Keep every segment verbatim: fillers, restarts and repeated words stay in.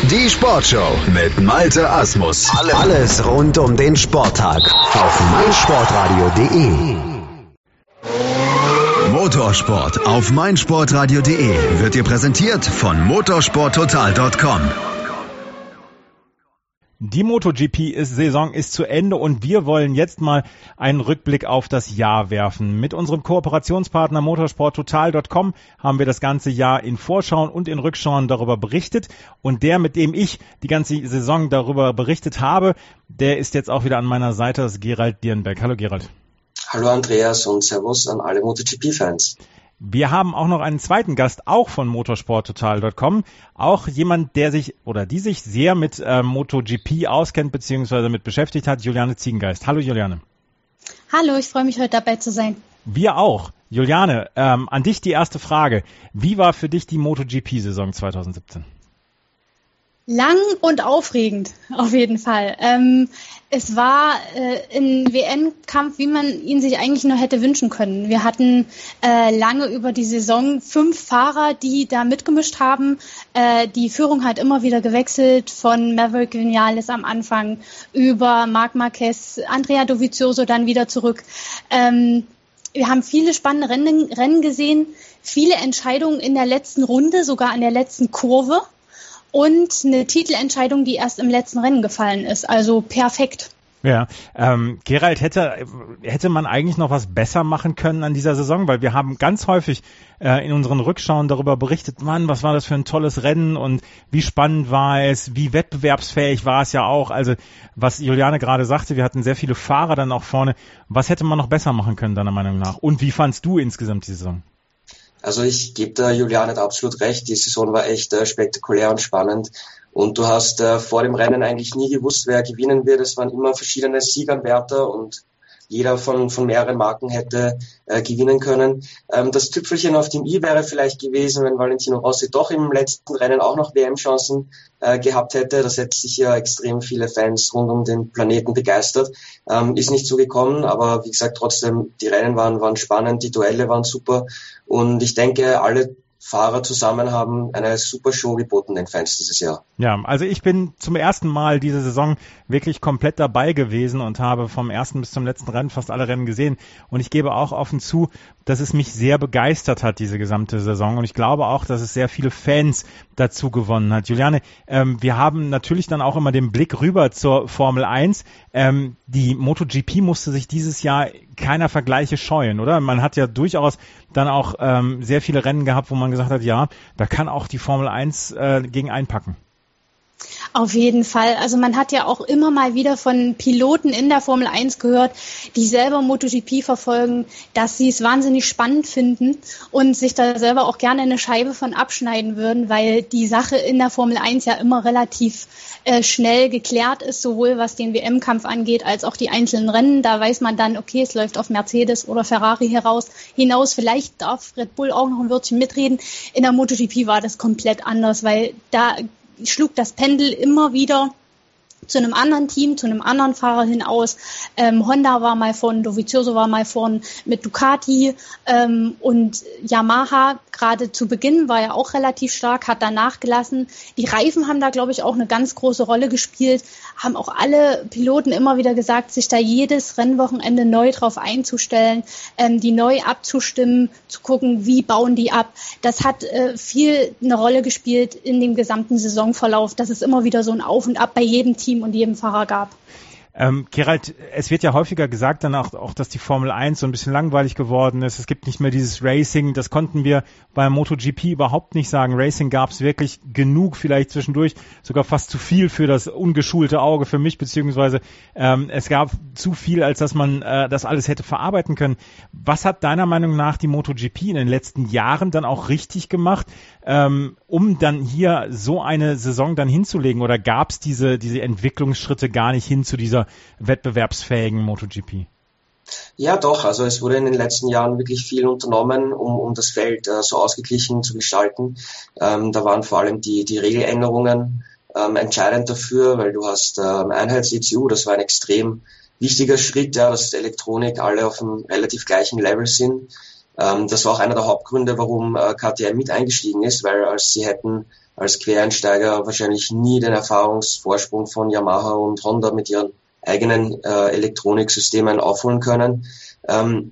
Die Sportshow mit Malte Asmus. Alles rund um den Sporttag auf meinsportradio punkt de. Motorsport auf meinsportradio punkt de wird dir präsentiert von motorsport total punkt com. Die MotoGP-Saison ist zu Ende und wir wollen jetzt mal einen Rückblick auf das Jahr werfen. Mit unserem Kooperationspartner motorsport total punkt com haben wir das ganze Jahr in Vorschauen und in Rückschauen darüber berichtet. Und der, mit dem ich die ganze Saison darüber berichtet habe, der ist jetzt auch wieder an meiner Seite, das ist Gerald Dierenberg. Hallo Gerald. Hallo Andreas und Servus an alle MotoGP-Fans. Wir haben auch noch einen zweiten Gast, auch von motorsport total punkt com. Auch jemand, der sich oder die sich sehr mit äh, MotoGP auskennt bzw. mit beschäftigt hat, Juliane Ziegengeist. Hallo Juliane. Hallo, ich freue mich, heute dabei zu sein. Wir auch. Juliane, ähm, an dich die erste Frage. Wie war für dich die MotoGP-Saison zwanzig siebzehn? Lang und aufregend, auf jeden Fall. Ähm, es war äh, ein W M-Kampf, wie man ihn sich eigentlich nur hätte wünschen können. Wir hatten äh, lange über die Saison fünf Fahrer, die da mitgemischt haben. Äh, die Führung hat immer wieder gewechselt, von Maverick Viñales am Anfang über Marc Marquez, Andrea Dovizioso dann wieder zurück. Ähm, wir haben viele spannende Rennen, Rennen gesehen, viele Entscheidungen in der letzten Runde, sogar in der letzten Kurve. Und eine Titelentscheidung, die erst im letzten Rennen gefallen ist. Also perfekt. Ja, ähm, Gerald, hätte, hätte man eigentlich noch was besser machen können an dieser Saison? Weil wir haben ganz häufig äh, in unseren Rückschauen darüber berichtet, Mann, was war das für ein tolles Rennen und wie spannend war es, wie wettbewerbsfähig war es ja auch. Also was Juliane gerade sagte, wir hatten sehr viele Fahrer dann auch vorne. Was hätte man noch besser machen können, deiner Meinung nach? Und wie fandst du insgesamt die Saison? Also ich gebe der Juliane absolut recht, die Saison war echt äh, spektakulär und spannend und du hast äh, vor dem Rennen eigentlich nie gewusst, wer gewinnen wird. Es waren immer verschiedene Sieganwärter und jeder von von mehreren Marken hätte äh, gewinnen können. Ähm, das Tüpfelchen auf dem i wäre vielleicht gewesen, wenn Valentino Rossi doch im letzten Rennen auch noch W M-Chancen äh, gehabt hätte. Das hätte sicher extrem viele Fans rund um den Planeten begeistert. Ähm, ist nicht so gekommen, aber wie gesagt, trotzdem, die Rennen waren, waren spannend, die Duelle waren super und ich denke, alle Fahrer zusammen haben eine super Show geboten den Fans dieses Jahr. Ja, also ich bin zum ersten Mal diese Saison wirklich komplett dabei gewesen und habe vom ersten bis zum letzten Rennen fast alle Rennen gesehen. Und ich gebe auch offen zu, dass es mich sehr begeistert hat, diese gesamte Saison. Und ich glaube auch, dass es sehr viele Fans dazu gewonnen hat. Juliane, ähm, wir haben natürlich dann auch immer den Blick rüber zur Formel eins. Ähm, die MotoGP musste sich dieses Jahr keiner Vergleiche scheuen, oder? Man hat ja durchaus dann auch ähm, sehr viele Rennen gehabt, wo man gesagt hat, ja, da kann auch die Formel eins äh, gegen einpacken. Auf jeden Fall. Also man hat ja auch immer mal wieder von Piloten in der Formel eins gehört, die selber MotoGP verfolgen, dass sie es wahnsinnig spannend finden und sich da selber auch gerne eine Scheibe von abschneiden würden, weil die Sache in der Formel eins ja immer relativ äh, schnell geklärt ist, sowohl was den W M-Kampf angeht, als auch die einzelnen Rennen. Da weiß man dann, okay, es läuft auf Mercedes oder Ferrari heraus, hinaus. Vielleicht darf Red Bull auch noch ein Wörtchen mitreden. In der MotoGP war das komplett anders, weil da schlug das Pendel immer wieder zu einem anderen Team, zu einem anderen Fahrer hin aus. Ähm, Honda war mal vorn, Dovizioso war mal vorn mit Ducati ähm, und Yamaha gerade zu Beginn war ja auch relativ stark, hat dann nachgelassen. Die Reifen haben da, glaube ich, auch eine ganz große Rolle gespielt, haben auch alle Piloten immer wieder gesagt, sich da jedes Rennwochenende neu drauf einzustellen, ähm, die neu abzustimmen, zu gucken, wie bauen die ab. Das hat äh, viel eine Rolle gespielt in dem gesamten Saisonverlauf, dass es immer wieder so ein Auf und Ab bei jedem Team und jedem Fahrer gab. Ähm, Gerald, es wird ja häufiger gesagt dann auch, auch, dass die Formel eins so ein bisschen langweilig geworden ist. Es gibt nicht mehr dieses Racing. Das konnten wir bei MotoGP überhaupt nicht sagen. Racing gab es wirklich genug, vielleicht zwischendurch sogar fast zu viel für das ungeschulte Auge für mich, beziehungsweise ähm, es gab zu viel, als dass man äh, das alles hätte verarbeiten können. Was hat deiner Meinung nach die MotoGP in den letzten Jahren dann auch richtig gemacht, ähm, um dann hier so eine Saison dann hinzulegen? Oder gab es diese, diese Entwicklungsschritte gar nicht hin zu dieser wettbewerbsfähigen MotoGP? Ja, doch. Also es wurde in den letzten Jahren wirklich viel unternommen, um, um das Feld äh, so ausgeglichen zu gestalten. Ähm, da waren vor allem die, die Regeländerungen ähm, entscheidend dafür, weil du hast ähm, Einheits-E C U, das war ein extrem wichtiger Schritt, ja, dass Elektronik alle auf einem relativ gleichen Level sind. Ähm, das war auch einer der Hauptgründe, warum äh, K T M mit eingestiegen ist, weil als sie hätten als Quereinsteiger wahrscheinlich nie den Erfahrungsvorsprung von Yamaha und Honda mit ihren eigenen äh, Elektroniksystemen aufholen können. Ähm,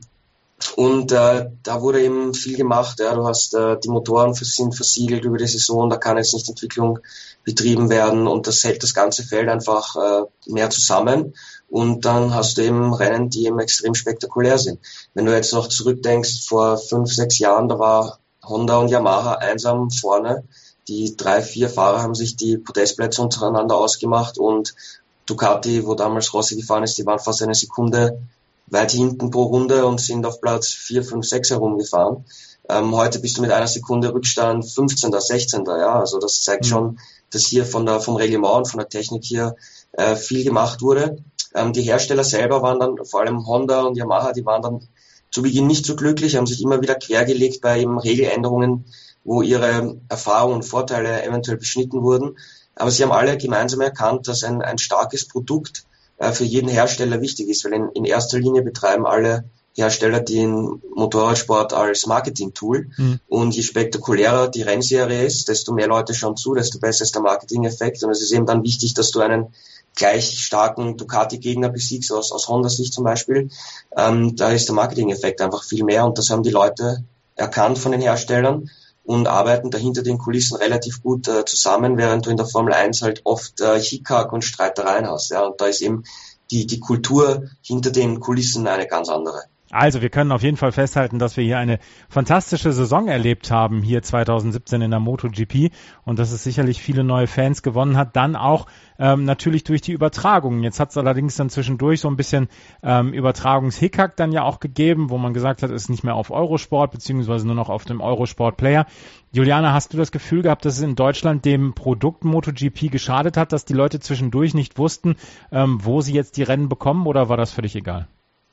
und äh, da wurde eben viel gemacht. Ja. Du hast äh, die Motoren sind versiegelt über die Saison, da kann jetzt nicht Entwicklung betrieben werden und das hält das ganze Feld einfach äh, mehr zusammen. Und dann hast du eben Rennen, die eben extrem spektakulär sind. Wenn du jetzt noch zurückdenkst, vor fünf, sechs Jahren, da war Honda und Yamaha einsam vorne. Die drei, vier Fahrer haben sich die Podestplätze untereinander ausgemacht und Ducati, wo damals Rossi gefahren ist, die waren fast eine Sekunde weit hinten pro Runde und sind auf Platz vier, fünf, sechs herumgefahren. Ähm, heute bist du mit einer Sekunde Rückstand fünfzehnter, sechzehnter Ja, also das zeigt mhm. schon, dass hier von der, vom Reglement und von der Technik hier äh, viel gemacht wurde. Ähm, die Hersteller selber waren dann, vor allem Honda und Yamaha, die waren dann zu Beginn nicht so glücklich, haben sich immer wieder quergelegt bei eben Regeländerungen, wo ihre Erfahrungen und Vorteile eventuell beschnitten wurden. Aber sie haben alle gemeinsam erkannt, dass ein, ein starkes Produkt äh, für jeden Hersteller wichtig ist, weil in, in erster Linie betreiben alle Hersteller den Motorradsport als Marketing-Tool. Mhm. Und je spektakulärer die Rennserie ist, desto mehr Leute schauen zu, desto besser ist der Marketing-Effekt. Und es ist eben dann wichtig, dass du einen gleich starken Ducati-Gegner besiegst, aus, aus Honda-Sicht zum Beispiel. Ähm, da ist der Marketing-Effekt einfach viel mehr und das haben die Leute erkannt von den Herstellern und arbeiten da hinter den Kulissen relativ gut äh, zusammen, während du in der Formel eins halt oft äh, Hickhack und Streitereien hast. Ja, und da ist eben die, die Kultur hinter den Kulissen eine ganz andere. Also wir können auf jeden Fall festhalten, dass wir hier eine fantastische Saison erlebt haben, hier zweitausendsiebzehn in der MotoGP und dass es sicherlich viele neue Fans gewonnen hat, dann auch ähm, natürlich durch die Übertragungen. Jetzt hat es allerdings dann zwischendurch so ein bisschen ähm, Übertragungshickhack dann ja auch gegeben, wo man gesagt hat, es ist nicht mehr auf Eurosport, beziehungsweise nur noch auf dem Eurosport-Player. Juliana, hast du das Gefühl gehabt, dass es in Deutschland dem Produkt MotoGP geschadet hat, dass die Leute zwischendurch nicht wussten, ähm, wo sie jetzt die Rennen bekommen, oder war das völlig egal?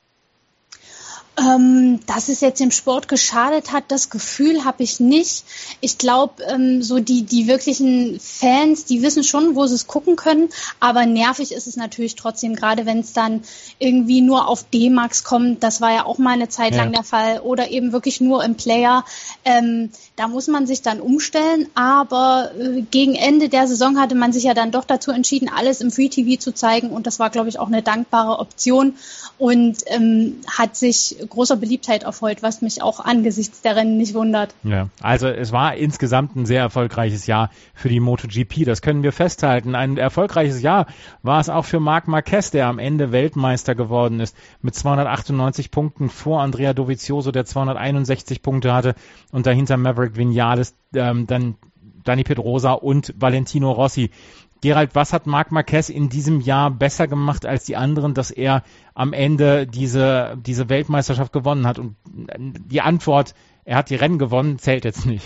Ähm, dass es jetzt dem Sport geschadet hat, das Gefühl habe ich nicht. Ich glaube, ähm, so die die wirklichen Fans, die wissen schon, wo sie es gucken können, aber nervig ist es natürlich trotzdem, gerade wenn es dann irgendwie nur auf D-Max kommt, das war ja auch mal eine Zeit lang ja. der Fall, oder eben wirklich nur im Player. Ähm, da muss man sich dann umstellen, aber äh, gegen Ende der Saison hatte man sich ja dann doch dazu entschieden, alles im Free-T V zu zeigen und das war, glaube ich, auch eine dankbare Option und ähm, hat sich großer Beliebtheit erfreut, was mich auch angesichts der Rennen nicht wundert. Ja, also es war insgesamt ein sehr erfolgreiches Jahr für die MotoGP, das können wir festhalten. Ein erfolgreiches Jahr war es auch für Marc Marquez, der am Ende Weltmeister geworden ist, mit zweihundertachtundneunzig Punkten vor Andrea Dovizioso, der zweihunderteinundsechzig Punkte hatte, und dahinter Maverick Vinales, ähm, dann Dani Pedrosa und Valentino Rossi. Gerald, was hat Marc Marquez in diesem Jahr besser gemacht als die anderen, dass er am Ende diese, diese Weltmeisterschaft gewonnen hat? Und die Antwort, er hat die Rennen gewonnen, zählt jetzt nicht.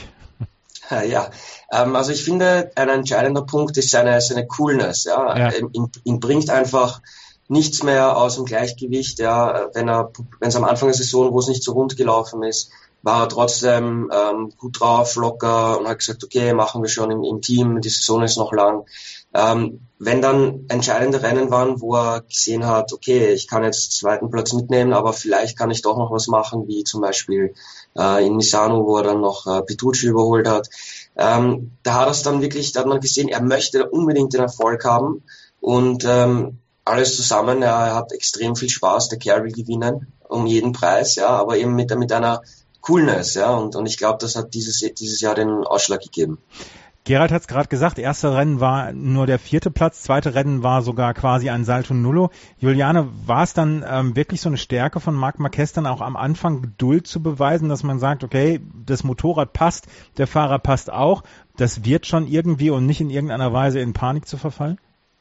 Ja, ähm, also ich finde, ein entscheidender Punkt ist seine, seine Coolness. Ja, ja. Ihn, ihn bringt einfach nichts mehr aus dem Gleichgewicht. Ja, wenn er, wenn es am Anfang der Saison, wo es nicht so rund gelaufen ist, war er trotzdem ähm, gut drauf, locker und hat gesagt, okay, machen wir schon im, im Team, die Saison ist noch lang. Ähm, wenn dann entscheidende Rennen waren, wo er gesehen hat, okay, ich kann jetzt den zweiten Platz mitnehmen, aber vielleicht kann ich doch noch was machen, wie zum Beispiel äh, in Misano, wo er dann noch äh, Petrucci überholt hat. Ähm, da hat er es dann wirklich, da hat man gesehen, er möchte unbedingt den Erfolg haben und ähm, alles zusammen, ja, er hat extrem viel Spaß, der Kerl will gewinnen, um jeden Preis, ja, aber eben mit, mit einer Coolness, ja, und, und ich glaube, das hat dieses, dieses Jahr den Ausschlag gegeben. Gerald hat es gerade gesagt, erste Rennen war nur der vierte Platz, zweite Rennen war sogar quasi ein Salto Nullo. Juliane, war es dann ähm, wirklich so eine Stärke von Marc Marquez, dann auch am Anfang Geduld zu beweisen, dass man sagt, okay, das Motorrad passt, der Fahrer passt auch, das wird schon irgendwie, und nicht in irgendeiner Weise in Panik zu verfallen?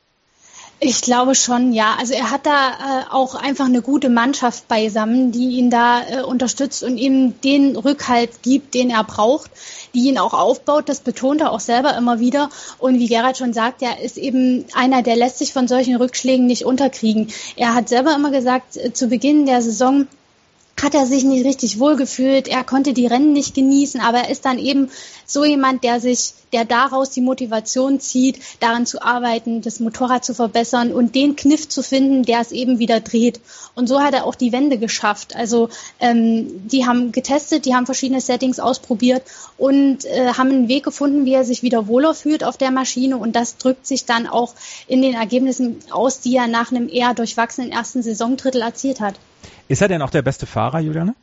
Ich glaube schon, ja. Also er hat da äh, auch einfach eine gute Mannschaft beisammen, die ihn da äh, unterstützt und ihm den Rückhalt gibt, den er braucht, die ihn auch aufbaut. Das betont er auch selber immer wieder. Und wie Gerald schon sagt, er ist eben einer, der lässt sich von solchen Rückschlägen nicht unterkriegen. Er hat selber immer gesagt, äh, zu Beginn der Saison, hat er sich nicht richtig wohlgefühlt, er konnte die Rennen nicht genießen, aber er ist dann eben so jemand, der sich, der daraus die Motivation zieht, daran zu arbeiten, das Motorrad zu verbessern und den Kniff zu finden, der es eben wieder dreht. Und so hat er auch die Wende geschafft. Also ähm, die haben getestet, die haben verschiedene Settings ausprobiert und äh, haben einen Weg gefunden, wie er sich wieder wohler fühlt auf der Maschine, und das drückt sich dann auch in den Ergebnissen aus, die er nach einem eher durchwachsenen ersten Saisondrittel erzielt hat. Ist er denn auch der beste Fahrer, Juliane?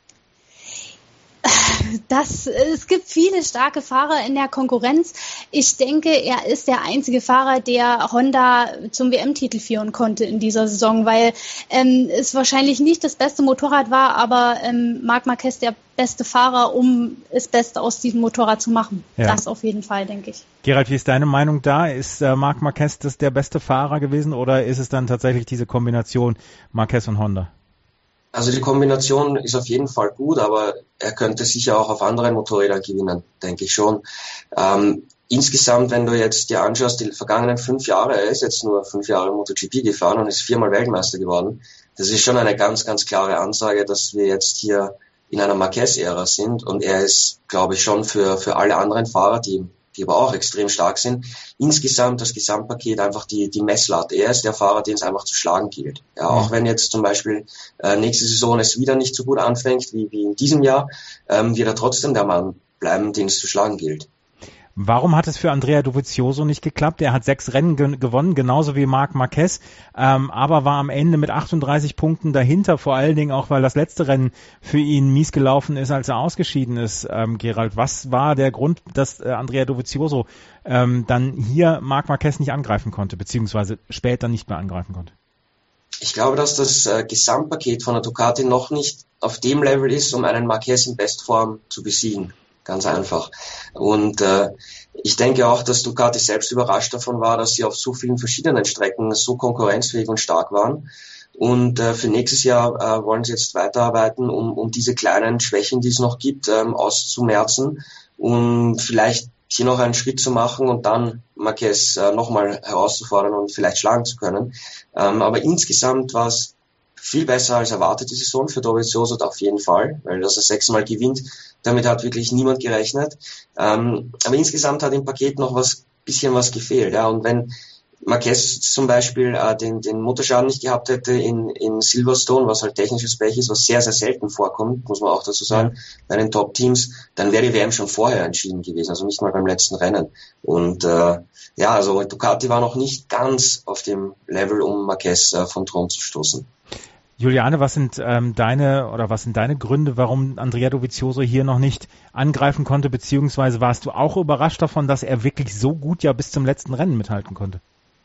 Das, es gibt viele starke Fahrer in der Konkurrenz. Ich denke, er ist der einzige Fahrer, der Honda zum W M-Titel führen konnte in dieser Saison, weil ähm, es wahrscheinlich nicht das beste Motorrad war, aber ähm, Marc Marquez der beste Fahrer, um das Beste aus diesem Motorrad zu machen. Ja. Das auf jeden Fall, denke ich. Gerald, wie ist deine Meinung da? Ist äh, Marc Marquez das der beste Fahrer gewesen, oder ist es dann tatsächlich diese Kombination Marquez und Honda? Also die Kombination ist auf jeden Fall gut, aber er könnte sicher auch auf anderen Motorrädern gewinnen, denke ich schon. Ähm, insgesamt, wenn du jetzt dir anschaust, die vergangenen fünf Jahre, er ist jetzt nur fünf Jahre MotoGP gefahren und ist viermal Weltmeister geworden. Das ist schon eine ganz, ganz klare Ansage, dass wir jetzt hier in einer Marquez-Ära sind, und er ist, glaube ich, schon für für alle anderen Fahrer, die die aber auch extrem stark sind, insgesamt das Gesamtpaket einfach die die Messlatte. Er ist der Fahrer, den es einfach zu schlagen gilt. Ja, auch mhm. wenn jetzt zum Beispiel äh, nächste Saison es wieder nicht so gut anfängt wie wie in diesem Jahr, ähm, wird er trotzdem der Mann bleiben, den es zu schlagen gilt. Warum hat es für Andrea Dovizioso nicht geklappt? Er hat sechs Rennen ge- gewonnen, genauso wie Marc Marquez, ähm, aber war am Ende mit achtunddreißig Punkten dahinter, vor allen Dingen auch, weil das letzte Rennen für ihn mies gelaufen ist, als er ausgeschieden ist. Ähm, Gerald, was war der Grund, dass äh, Andrea Dovizioso ähm, dann hier Marc Marquez nicht angreifen konnte, beziehungsweise später nicht mehr angreifen konnte? Ich glaube, dass das äh, Gesamtpaket von der Ducati noch nicht auf dem Level ist, um einen Marquez in Bestform zu besiegen. Ganz einfach. Und äh, ich denke auch, dass Ducati selbst überrascht davon war, dass sie auf so vielen verschiedenen Strecken so konkurrenzfähig und stark waren. Und äh, für nächstes Jahr äh, wollen sie jetzt weiterarbeiten, um, um diese kleinen Schwächen, die es noch gibt, ähm, auszumerzen, um vielleicht hier noch einen Schritt zu machen und dann Marquez äh, nochmal herauszufordern und vielleicht schlagen zu können. Ähm, aber insgesamt war es viel besser als erwartet, die Saison für Dovizioso auf jeden Fall, weil dass er sechsmal gewinnt, damit hat wirklich niemand gerechnet. Ähm, aber insgesamt hat im Paket noch was, bisschen was gefehlt. Ja. Und wenn Marquez zum Beispiel äh, den, den Motorschaden nicht gehabt hätte in, in Silverstone, was halt technisches Pech ist, was sehr, sehr selten vorkommt, muss man auch dazu sagen, bei den Top-Teams, dann wäre die W M schon vorher entschieden gewesen, also nicht mal beim letzten Rennen. Und äh, ja, also Ducati war noch nicht ganz auf dem Level, um Marquez äh, vom Thron zu stoßen. Juliane, was sind ähm, deine oder was sind deine Gründe, warum Andrea Dovizioso hier noch nicht angreifen konnte, beziehungsweise warst du auch überrascht davon, dass er wirklich so gut ja bis zum letzten Rennen mithalten konnte?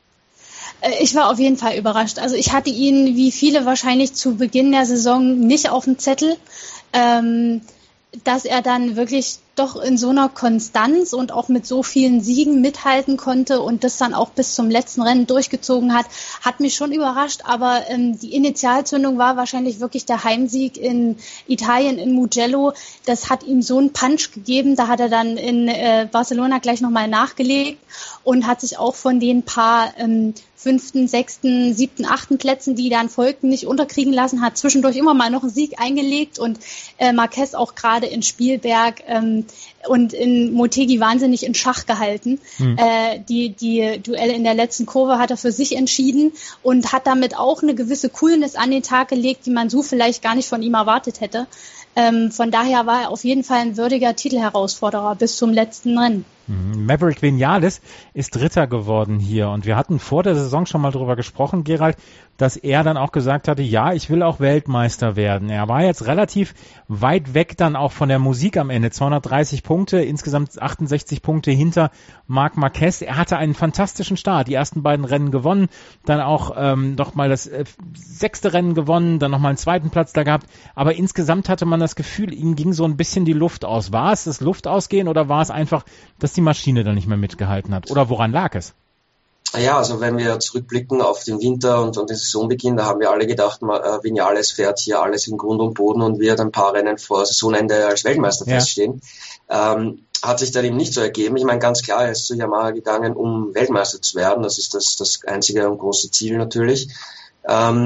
Ich war auf jeden Fall überrascht. Also ich hatte ihn, wie viele wahrscheinlich, zu Beginn der Saison nicht auf dem Zettel, ähm, dass er dann wirklich doch in so einer Konstanz und auch mit so vielen Siegen mithalten konnte und das dann auch bis zum letzten Rennen durchgezogen hat, hat mich schon überrascht. Aber ähm, die Initialzündung war wahrscheinlich wirklich der Heimsieg in Italien, in Mugello. Das hat ihm so einen Punch gegeben. Da hat er dann in äh, Barcelona gleich nochmal nachgelegt und hat sich auch von den paar ähm, fünften, sechsten, siebten, achten Plätzen, die dann folgten, nicht unterkriegen lassen, hat zwischendurch immer mal noch einen Sieg eingelegt und äh, Marquez auch gerade in Spielberg ähm, und in Motegi wahnsinnig in Schach gehalten. Hm. Äh, die, die Duelle in der letzten Kurve hat er für sich entschieden und hat damit auch eine gewisse Coolness an den Tag gelegt, die man so vielleicht gar nicht von ihm erwartet hätte. Ähm, von daher war er auf jeden Fall ein würdiger Titelherausforderer bis zum letzten Rennen. Maverick Viñales ist Dritter geworden hier und wir hatten vor der Saison schon mal drüber gesprochen, Gerald, dass er dann auch gesagt hatte, ja, ich will auch Weltmeister werden. Er war jetzt relativ weit weg dann auch von der Musik am Ende, zweihundertdreißig Punkte, insgesamt achtundsechzig Punkte hinter Marc Marquez. Er hatte einen fantastischen Start, die ersten beiden Rennen gewonnen, dann auch ähm, noch mal das äh, sechste Rennen gewonnen, dann noch mal einen zweiten Platz da gehabt, aber insgesamt hatte man das Gefühl, ihm ging so ein bisschen die Luft aus. War es das Luftausgehen oder war es einfach, dass die Maschine dann nicht mehr mitgehalten hat? Oder woran lag es? Ja, also wenn wir zurückblicken auf den Winter und, und den Saisonbeginn, da haben wir alle gedacht, äh, Viñales fährt hier alles in Grund und Boden und wird ein paar Rennen vor Saisonende als Weltmeister ja. feststehen. Ähm, hat sich dann eben nicht so ergeben. Ich meine, ganz klar, er ist zu Yamaha gegangen, um Weltmeister zu werden. Das ist das, das einzige und große Ziel natürlich. Ähm,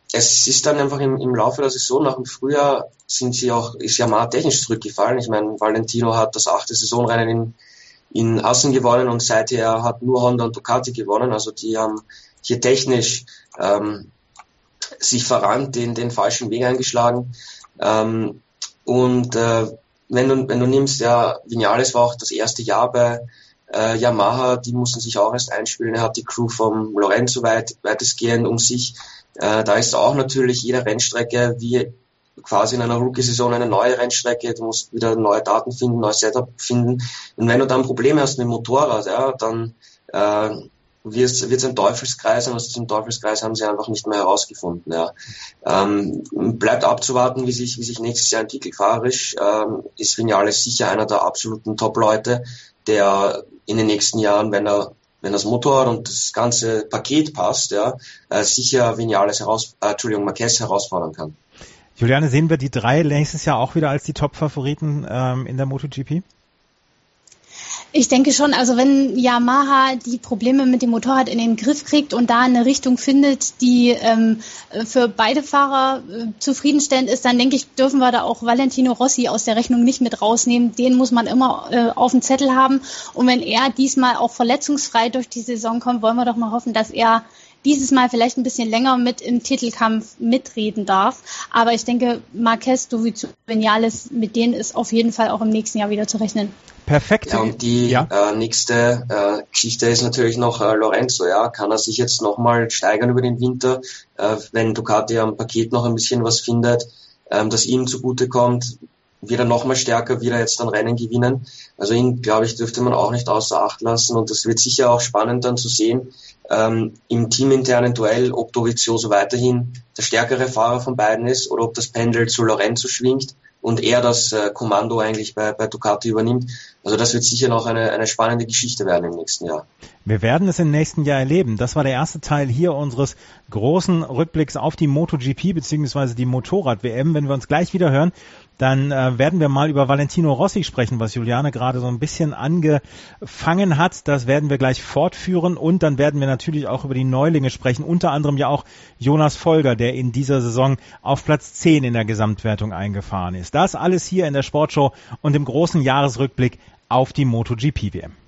es ist dann einfach im, im Laufe der Saison, nach dem Frühjahr, sind sie auch, ist Yamaha technisch zurückgefallen. Ich meine, Valentino hat das achte Saisonrennen in, in Assen gewonnen und seither hat nur Honda und Ducati gewonnen. Also die haben hier technisch ähm, sich verrannt, den, den falschen Weg eingeschlagen. Ähm, und äh, wenn du, wenn du nimmst, ja, Vinales war auch das erste Jahr bei äh, Yamaha, die mussten sich auch erst einspielen. Er hat die Crew vom Lorenzo weit, weitestgehend um sich. Äh, da ist auch natürlich jede Rennstrecke wie quasi in einer Rookie-Saison eine neue Rennstrecke. Du musst wieder neue Daten finden, neues Setup finden. Und wenn du dann Probleme hast mit dem Motorrad, ja, dann äh, wird es ein Teufelskreis, und aus diesem Teufelskreis haben sie einfach nicht mehr herausgefunden. Ja. Ähm, bleibt abzuwarten, wie sich, wie sich nächstes Jahr entwickelt. Fahrerisch ähm, ist Vinales sicher einer der absoluten Top-Leute, der in den nächsten Jahren, wenn er wenn das Motorrad und das ganze Paket passt, ja, äh, sicher Vinales heraus, äh, Entschuldigung, Marquez herausfordern kann. Juliane, sehen wir die drei nächstes Jahr auch wieder als die Top-Favoriten ähm, in der MotoGP? Ich denke schon, also wenn Yamaha die Probleme mit dem Motorrad in den Griff kriegt und da eine Richtung findet, die ähm, für beide Fahrer äh, zufriedenstellend ist, dann denke ich, dürfen wir da auch Valentino Rossi aus der Rechnung nicht mit rausnehmen. Den muss man immer äh, auf dem Zettel haben. Und wenn er diesmal auch verletzungsfrei durch die Saison kommt, wollen wir doch mal hoffen, dass er dieses Mal vielleicht ein bisschen länger mit im Titelkampf mitreden darf. Aber ich denke, Marquez, Dovizioso, Vinales, mit denen ist auf jeden Fall auch im nächsten Jahr wieder zu rechnen. Perfekt. Ja, und die ja. äh, nächste äh, Geschichte ist natürlich noch äh, Lorenzo. Ja, kann er sich jetzt nochmal steigern über den Winter, äh, wenn Ducati am Paket noch ein bisschen was findet, ähm, das ihm zugutekommt, wird er nochmal stärker, wird er jetzt dann Rennen gewinnen. Also ihn, glaube ich, dürfte man auch nicht außer Acht lassen, und das wird sicher auch spannend dann zu sehen, ähm, im teaminternen Duell, ob Dovizioso weiterhin der stärkere Fahrer von beiden ist oder ob das Pendel zu Lorenzo schwingt und er das äh, Kommando eigentlich bei, bei Ducati übernimmt. Also das wird sicher noch eine, eine spannende Geschichte werden im nächsten Jahr. Wir werden es im nächsten Jahr erleben. Das war der erste Teil hier unseres großen Rückblicks auf die MotoGP bzw. die Motorrad-W M. Wenn wir uns gleich wieder hören, dann äh, werden wir mal über Valentino Rossi sprechen, was Juliane gerade so ein bisschen angefangen hat. Das werden wir gleich fortführen, und dann werden wir natürlich auch über die Neulinge sprechen, unter anderem ja auch Jonas Folger, der in dieser Saison auf Platz zehn in der Gesamtwertung eingefahren ist. Das alles hier in der Sportshow und im großen Jahresrückblick auf die MotoGP-W M.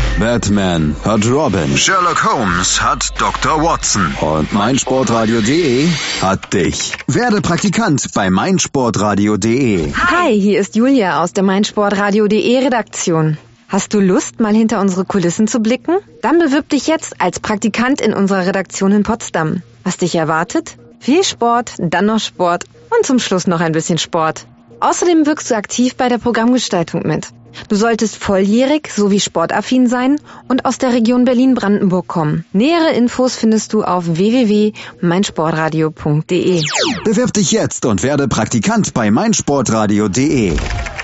Batman hat Robin, Sherlock Holmes hat Doktor Watson und meinsportradio punkt de hat dich. Werde Praktikant bei meinsportradio punkt de. Hi, hier ist Julia aus der meinsportradio punkt de Redaktion. Hast du Lust, mal hinter unsere Kulissen zu blicken? Dann bewirb dich jetzt als Praktikant in unserer Redaktion in Potsdam. Was dich erwartet? Viel Sport, dann noch Sport und zum Schluss noch ein bisschen Sport. Außerdem wirkst du aktiv bei der Programmgestaltung mit. Du solltest volljährig sowie sportaffin sein und aus der Region Berlin-Brandenburg kommen. Nähere Infos findest du auf w w w punkt meinsportradio punkt de. Bewirb dich jetzt und werde Praktikant bei meinsportradio punkt de.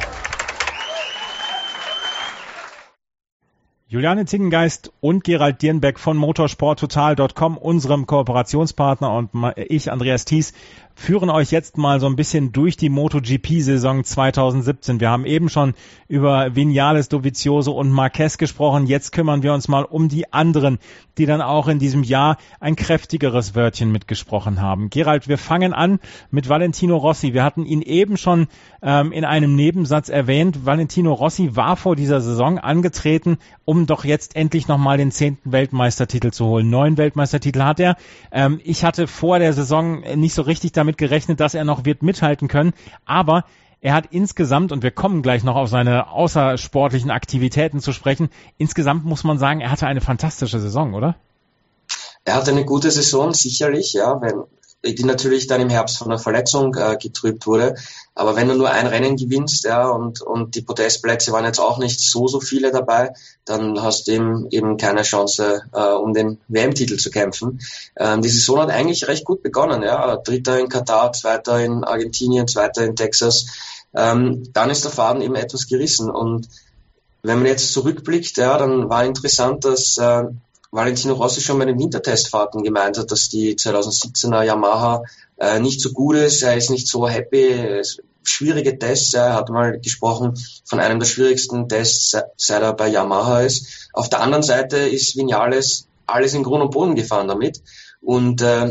Juliane Ziegengeist und Gerald Dierenbeck von motorsporttotal punkt com, unserem Kooperationspartner, und ich, Andreas Thies, führen euch jetzt mal so ein bisschen durch die MotoGP-Saison zwanzig siebzehn. Wir haben eben schon über Vinales, Dovizioso und Marquez gesprochen. Jetzt kümmern wir uns mal um die anderen, die dann auch in diesem Jahr ein kräftigeres Wörtchen mitgesprochen haben. Gerald, wir fangen an mit Valentino Rossi. Wir hatten ihn eben schon ähm, in einem Nebensatz erwähnt. Valentino Rossi war vor dieser Saison angetreten, um doch jetzt endlich nochmal den zehnten Weltmeistertitel zu holen. Neun Weltmeistertitel hat er. Ähm, ich hatte vor der Saison nicht so richtig damit gerechnet, dass er noch wird mithalten können, aber er hat insgesamt, und wir kommen gleich noch auf seine außersportlichen Aktivitäten zu sprechen, insgesamt muss man sagen, er hatte eine fantastische Saison, oder? Er hatte eine gute Saison, sicherlich, ja, wenn die natürlich dann im Herbst von einer Verletzung äh, getrübt wurde. Aber wenn du nur ein Rennen gewinnst, ja, und und die Podestplätze waren jetzt auch nicht so, so viele dabei, dann hast du eben, eben keine Chance, äh, um den W M-Titel zu kämpfen. Ähm, die Saison hat eigentlich recht gut begonnen, ja. Dritter in Katar, Zweiter in Argentinien, Zweiter in Texas. Ähm, dann ist der Faden eben etwas gerissen. Und wenn man jetzt zurückblickt, ja, dann war interessant, dass äh, Valentino Rossi schon bei den Wintertestfahrten gemeint hat, dass die zwanzig siebzehner Yamaha äh, nicht so gut ist, er ist nicht so happy, schwierige Tests, er hat mal gesprochen von einem der schwierigsten Tests, seit er bei Yamaha ist. Auf der anderen Seite ist Vinales alles in Grund und Boden gefahren damit, und äh,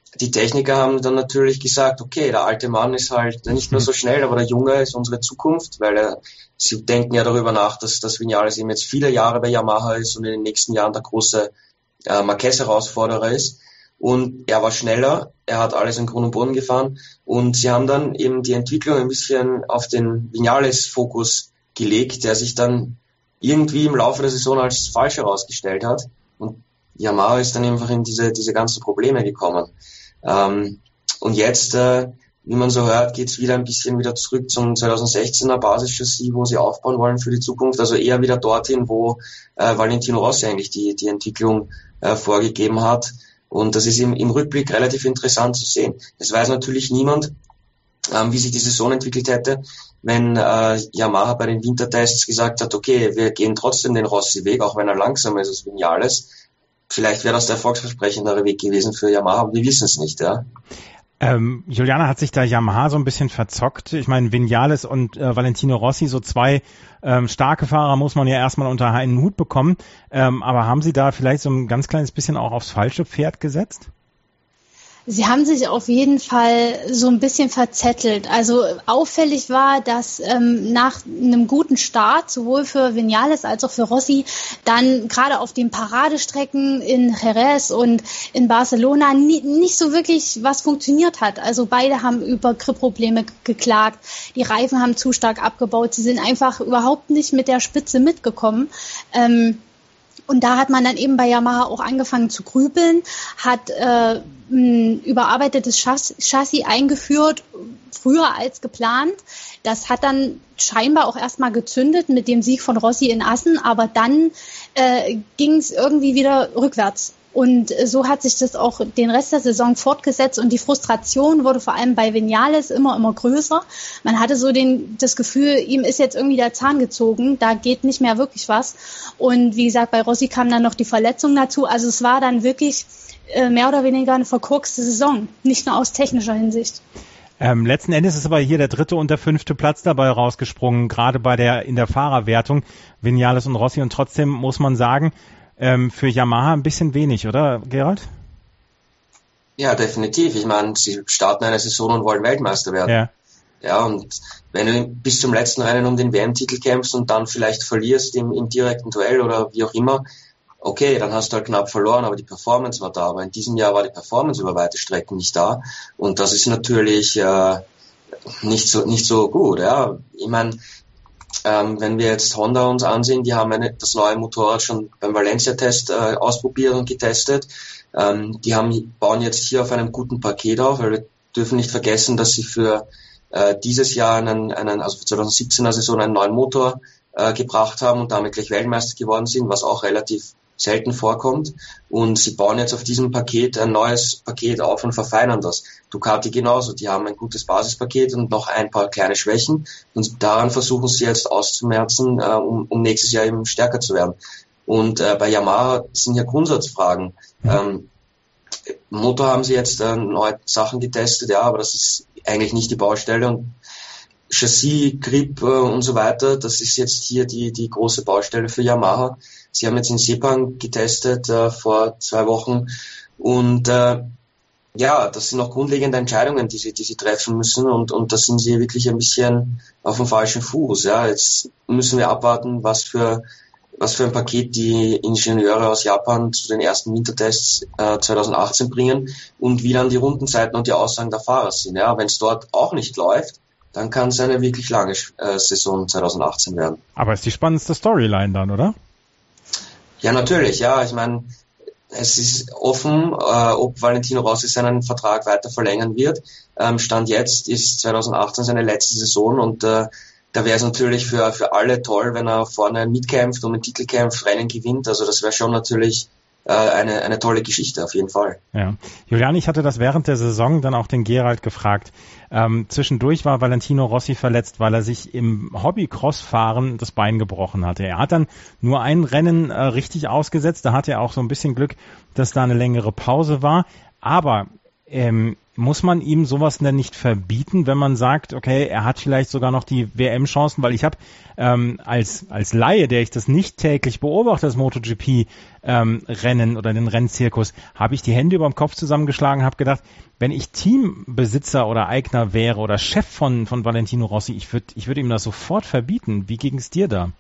die Techniker haben dann natürlich gesagt, okay, der alte Mann ist halt nicht nur so schnell, aber der Junge ist unsere Zukunft, weil er, sie denken ja darüber nach, dass, dass Vinales eben jetzt viele Jahre bei Yamaha ist und in den nächsten Jahren der große äh, Marquez-Herausforderer ist. Und er war schneller, er hat alles in Grund und Boden gefahren und sie haben dann eben die Entwicklung ein bisschen auf den Vinales-Fokus gelegt, der sich dann irgendwie im Laufe der Saison als falsch herausgestellt hat. Und Yamaha ist dann einfach in diese, diese ganzen Probleme gekommen. Ähm, und jetzt, äh, wie man so hört, geht's wieder ein bisschen wieder zurück zum zweitausendsechzehner Basischassis, wo sie aufbauen wollen für die Zukunft. Also eher wieder dorthin, wo äh, Valentino Rossi eigentlich die, die Entwicklung äh, vorgegeben hat. Und das ist im, im Rückblick relativ interessant zu sehen. Es weiß natürlich niemand, ähm, wie sich die Saison entwickelt hätte, wenn äh, Yamaha bei den Wintertests gesagt hat, okay, wir gehen trotzdem den Rossi-Weg, auch wenn er langsamer ist als Vinales. Vielleicht wäre das der erfolgsversprechendere Weg gewesen für Yamaha, aber wir wissen es nicht, ja. Ähm, Juliana, hat sich da Yamaha so ein bisschen verzockt? Ich meine, Vinales und äh, Valentino Rossi, so zwei ähm, starke Fahrer muss man ja erstmal unter einen Hut bekommen. Ähm, aber haben Sie da vielleicht so ein ganz kleines bisschen auch aufs falsche Pferd gesetzt? Sie haben sich auf jeden Fall so ein bisschen verzettelt. Also auffällig war, dass ähm, nach einem guten Start, sowohl für Vinales als auch für Rossi, dann gerade auf den Paradestrecken in Jerez und in Barcelona nie, nicht so wirklich was funktioniert hat. Also beide haben über Gripprobleme geklagt, die Reifen haben zu stark abgebaut, sie sind einfach überhaupt nicht mit der Spitze mitgekommen. Ähm, Und da hat man dann eben bei Yamaha auch angefangen zu grübeln, hat äh, ein überarbeitetes Chassis eingeführt, früher als geplant. Das hat dann scheinbar auch erstmal gezündet mit dem Sieg von Rossi in Assen, aber dann äh, ging es irgendwie wieder rückwärts. Und so hat sich das auch den Rest der Saison fortgesetzt und die Frustration wurde vor allem bei Vinales immer, immer größer. Man hatte so den, das Gefühl, ihm ist jetzt irgendwie der Zahn gezogen, da geht nicht mehr wirklich was. Und wie gesagt, bei Rossi kam dann noch die Verletzung dazu. Also es war dann wirklich äh, mehr oder weniger eine verkorkste Saison, nicht nur aus technischer Hinsicht. Ähm, letzten Endes ist aber hier der dritte und der fünfte Platz dabei rausgesprungen, gerade bei der in der Fahrerwertung, Vinales und Rossi. Und trotzdem muss man sagen, ähm, für Yamaha ein bisschen wenig, oder Gerald? Ja, definitiv. Ich meine, sie starten eine Saison und wollen Weltmeister werden. Ja. Ja, und wenn du bis zum letzten Rennen um den W M-Titel kämpfst und dann vielleicht verlierst im, im direkten Duell oder wie auch immer, okay, dann hast du halt knapp verloren, aber die Performance war da. Aber in diesem Jahr war die Performance über weite Strecken nicht da. Und das ist natürlich äh, nicht so nicht so gut. Ja, ich meine, ähm, wenn wir jetzt Honda uns ansehen, die haben eine, das neue Motorrad schon beim Valencia-Test äh, ausprobiert und getestet. Ähm, die haben bauen jetzt hier auf einem guten Paket auf, weil wir dürfen nicht vergessen, dass sie für äh, dieses Jahr einen, einen also für zweitausendsiebzehner Saison einen neuen Motor äh, gebracht haben und damit gleich Weltmeister geworden sind, was auch relativ selten vorkommt. Und sie bauen jetzt auf diesem Paket ein neues Paket auf und verfeinern das. Ducati genauso, die haben ein gutes Basispaket und noch ein paar kleine Schwächen. Und daran versuchen sie jetzt auszumerzen, äh, um, um nächstes Jahr eben stärker zu werden. Und äh, bei Yamaha sind ja Grundsatzfragen. Mhm. Ähm, Motor haben sie jetzt äh, neue Sachen getestet, ja, aber das ist eigentlich nicht die Baustelle. Und Chassis, Grip äh, und so weiter, das ist jetzt hier die die große Baustelle für Yamaha. Sie haben jetzt in Sepang getestet äh, vor zwei Wochen und äh, ja, das sind noch grundlegende Entscheidungen, die sie die sie treffen müssen und und da sind sie wirklich ein bisschen auf dem falschen Fuß. Ja, jetzt müssen wir abwarten, was für was für ein Paket die Ingenieure aus Japan zu den ersten Wintertests äh, zweitausendachtzehn bringen und wie dann die Rundenzeiten und die Aussagen der Fahrer sind. Ja, wenn es dort auch nicht läuft, dann kann es eine wirklich lange äh, Saison zweitausendachtzehn werden. Aber ist die spannendste Storyline dann, oder? Ja, natürlich, ja. Ich meine, es ist offen, äh, ob Valentino Rossi seinen Vertrag weiter verlängern wird. Ähm, Stand jetzt ist zweitausendachtzehn seine letzte Saison und äh, da wäre es natürlich für für alle toll, wenn er vorne mitkämpft, um den Titel kämpft, Rennen gewinnt. Also das wäre schon natürlich äh, eine eine tolle Geschichte, auf jeden Fall. Ja, Julian, ich hatte das während der Saison dann auch den Gerald gefragt. Ähm, zwischendurch war Valentino Rossi verletzt, weil er sich im Hobby-Cross-Fahren das Bein gebrochen hatte. Er hat dann nur ein Rennen äh, richtig ausgesetzt. Da hatte er auch so ein bisschen Glück, dass da eine längere Pause war. Aber Ähm, muss man ihm sowas denn nicht verbieten, wenn man sagt, okay, er hat vielleicht sogar noch die W M-Chancen? Weil ich habe ähm, als als Laie, der ich das nicht täglich beobachte, das MotoGP-Rennen ähm, oder den Rennzirkus, habe ich die Hände über dem Kopf zusammengeschlagen, habe gedacht, wenn ich Teambesitzer oder Eigner wäre oder Chef von von Valentino Rossi, ich würde ich würde ihm das sofort verbieten. Wie ging es dir da?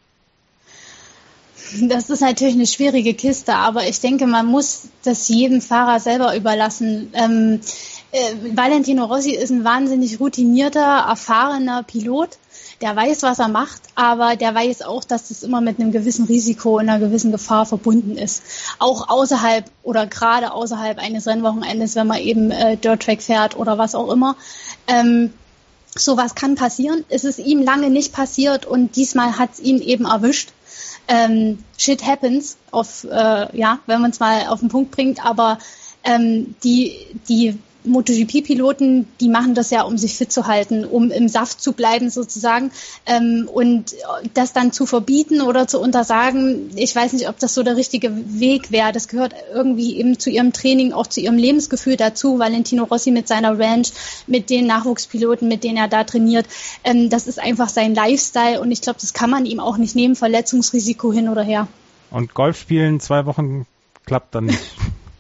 Das ist natürlich eine schwierige Kiste, aber ich denke, man muss das jedem Fahrer selber überlassen. Ähm, äh, Valentino Rossi ist ein wahnsinnig routinierter, erfahrener Pilot, der weiß, was er macht, aber der weiß auch, dass das immer mit einem gewissen Risiko und einer gewissen Gefahr verbunden ist. Auch außerhalb oder gerade außerhalb eines Rennwochenendes, wenn man eben äh, Dirttrack fährt oder was auch immer. Ähm, sowas kann passieren. Es ist ihm lange nicht passiert und diesmal hat es ihn eben erwischt. Ähm, shit happens, auf, äh, ja, wenn man es mal auf den Punkt bringt, aber ähm, die, die MotoGP-Piloten, die machen das ja, um sich fit zu halten, um im Saft zu bleiben sozusagen, ähm, und das dann zu verbieten oder zu untersagen, ich weiß nicht, ob das so der richtige Weg wäre. Das gehört irgendwie eben zu ihrem Training, auch zu ihrem Lebensgefühl dazu. Valentino Rossi mit seiner Ranch, mit den Nachwuchspiloten, mit denen er da trainiert, ähm, das ist einfach sein Lifestyle und ich glaube, das kann man ihm auch nicht nehmen, Verletzungsrisiko hin oder her. Und Golf spielen zwei Wochen klappt dann nicht.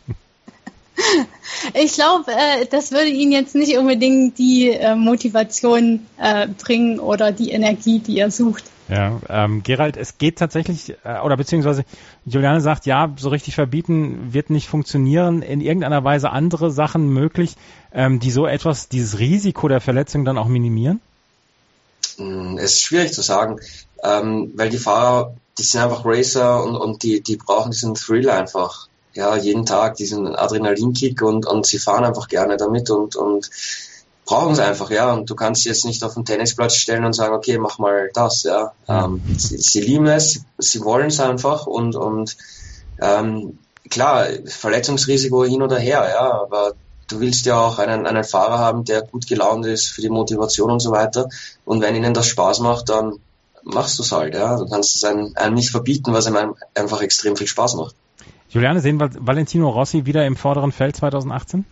Ich glaube, äh, das würde ihn jetzt nicht unbedingt die äh, Motivation äh, bringen oder die Energie, die er sucht. Ja, ähm, Gerald, es geht tatsächlich, äh, oder beziehungsweise Juliane sagt, ja, so richtig verbieten wird nicht funktionieren. In irgendeiner Weise andere Sachen möglich, ähm, die so etwas, dieses Risiko der Verletzung dann auch minimieren? Es ist schwierig zu sagen, ähm, weil die Fahrer, die sind einfach Racer und, und die, die brauchen diesen Thrill einfach. Ja, jeden Tag diesen Adrenalinkick und, und sie fahren einfach gerne damit und, und brauchen es einfach, ja. Und du kannst sie jetzt nicht auf den Tennisplatz stellen und sagen, okay, mach mal das, ja. Ähm, sie, sie lieben es, sie wollen es einfach und, und ähm, klar, Verletzungsrisiko hin oder her, ja, aber du willst ja auch einen, einen Fahrer haben, der gut gelaunt ist für die Motivation und so weiter. Und wenn ihnen das Spaß macht, dann machst du es halt, ja. Du kannst es einem, einem nicht verbieten, was einem einfach extrem viel Spaß macht. Juliane, sehen wir Valentino Rossi wieder im vorderen Feld zwanzig achtzehn?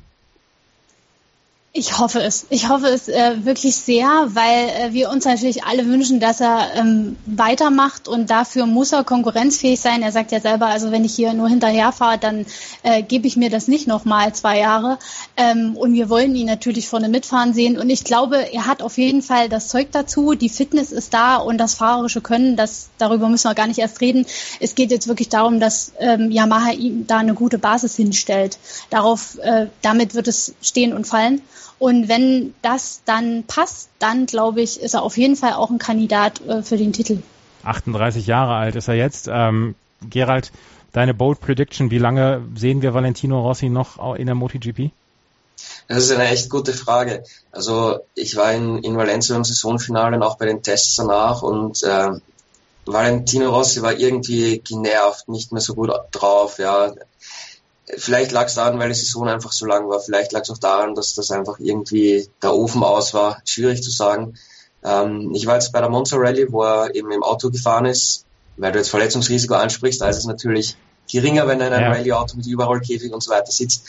Ich hoffe es. Ich hoffe es äh, wirklich sehr, weil äh, wir uns natürlich alle wünschen, dass er ähm, weitermacht und dafür muss er konkurrenzfähig sein. Er sagt ja selber, also wenn ich hier nur hinterherfahre, dann äh, gebe ich mir das nicht nochmal zwei Jahre. Ähm, und wir wollen ihn natürlich vorne mitfahren sehen. Und ich glaube, er hat auf jeden Fall das Zeug dazu. Die Fitness ist da und das fahrerische Können, das, darüber müssen wir gar nicht erst reden. Es geht jetzt wirklich darum, dass ähm, Yamaha ihm da eine gute Basis hinstellt. Darauf, äh, damit wird es stehen und fallen. Und wenn das dann passt, dann glaube ich, ist er auf jeden Fall auch ein Kandidat äh, für den Titel. achtunddreißig Jahre alt ist er jetzt. Ähm, Gerald, deine Bold Prediction, wie lange sehen wir Valentino Rossi noch in der MotoGP? Das ist eine echt gute Frage. Also ich war in, in Valencia im Saisonfinale und auch bei den Tests danach und äh, Valentino Rossi war irgendwie genervt, nicht mehr so gut drauf, ja. Vielleicht lag es daran, weil die Saison einfach so lang war. Vielleicht lag es auch daran, dass das einfach irgendwie der Ofen aus war. Schwierig zu sagen. Ähm, ich war jetzt bei der Monza Rallye, wo er eben im Auto gefahren ist. Weil du jetzt Verletzungsrisiko ansprichst, da ist es natürlich geringer, wenn er in einem ja. Rallye-Auto mit Überrollkäfig und so weiter sitzt.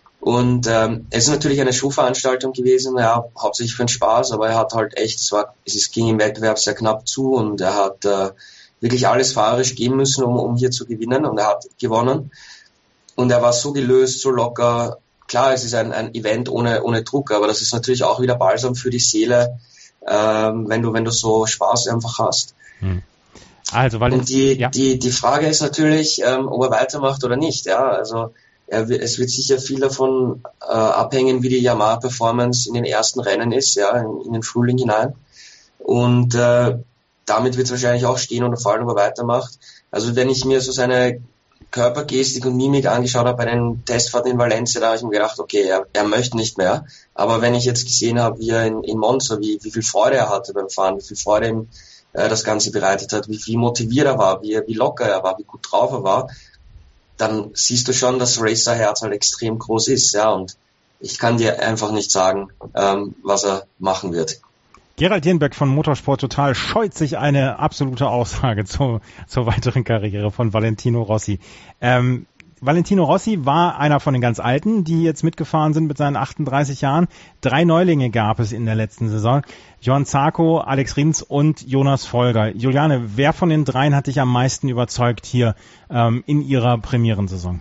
Und ähm, es ist natürlich eine Show-Veranstaltung gewesen, ja, hauptsächlich für den Spaß, aber er hat halt echt, es war, es ging im Wettbewerb sehr knapp zu und er hat äh, wirklich alles fahrerisch geben müssen, um, um hier zu gewinnen und er hat gewonnen. Und er war so gelöst, so locker. Klar, es ist ein, ein Event ohne, ohne Druck, aber das ist natürlich auch wieder Balsam für die Seele, ähm, wenn du, wenn du so Spaß einfach hast. Hm. Also, weil Und die, ja. die, die Frage ist natürlich, ähm, ob er weitermacht oder nicht, ja. Also, er, es wird sicher viel davon äh, abhängen, wie die Yamaha-Performance in den ersten Rennen ist, ja, in, in den Frühling hinein. Und, äh, damit wird es wahrscheinlich auch stehen und fallen, ob er weitermacht. Also, wenn ich mir so seine Körpergestik und Mimik angeschaut habe bei den Testfahrten in Valencia, da habe ich mir gedacht, okay, er, er möchte nicht mehr. Aber wenn ich jetzt gesehen habe, wie er in, in Monza, wie, wie viel Freude er hatte beim Fahren, wie viel Freude ihm äh, das Ganze bereitet hat, wie viel motiviert er war, wie, wie locker er war, wie gut drauf er war, dann siehst du schon, dass Racerherz halt extrem groß ist, ja, und ich kann dir einfach nicht sagen, ähm, was er machen wird. Gerald Jenbeck von Motorsport Total scheut sich eine absolute Aussage zu, zur weiteren Karriere von Valentino Rossi. Ähm, Valentino Rossi war einer von den ganz Alten, die jetzt mitgefahren sind mit seinen achtunddreißig Jahren. Drei Neulinge gab es in der letzten Saison. Johann Zarco, Alex Rins und Jonas Folger. Juliane, wer von den dreien hat dich am meisten überzeugt hier ähm, in ihrer Premierensaison?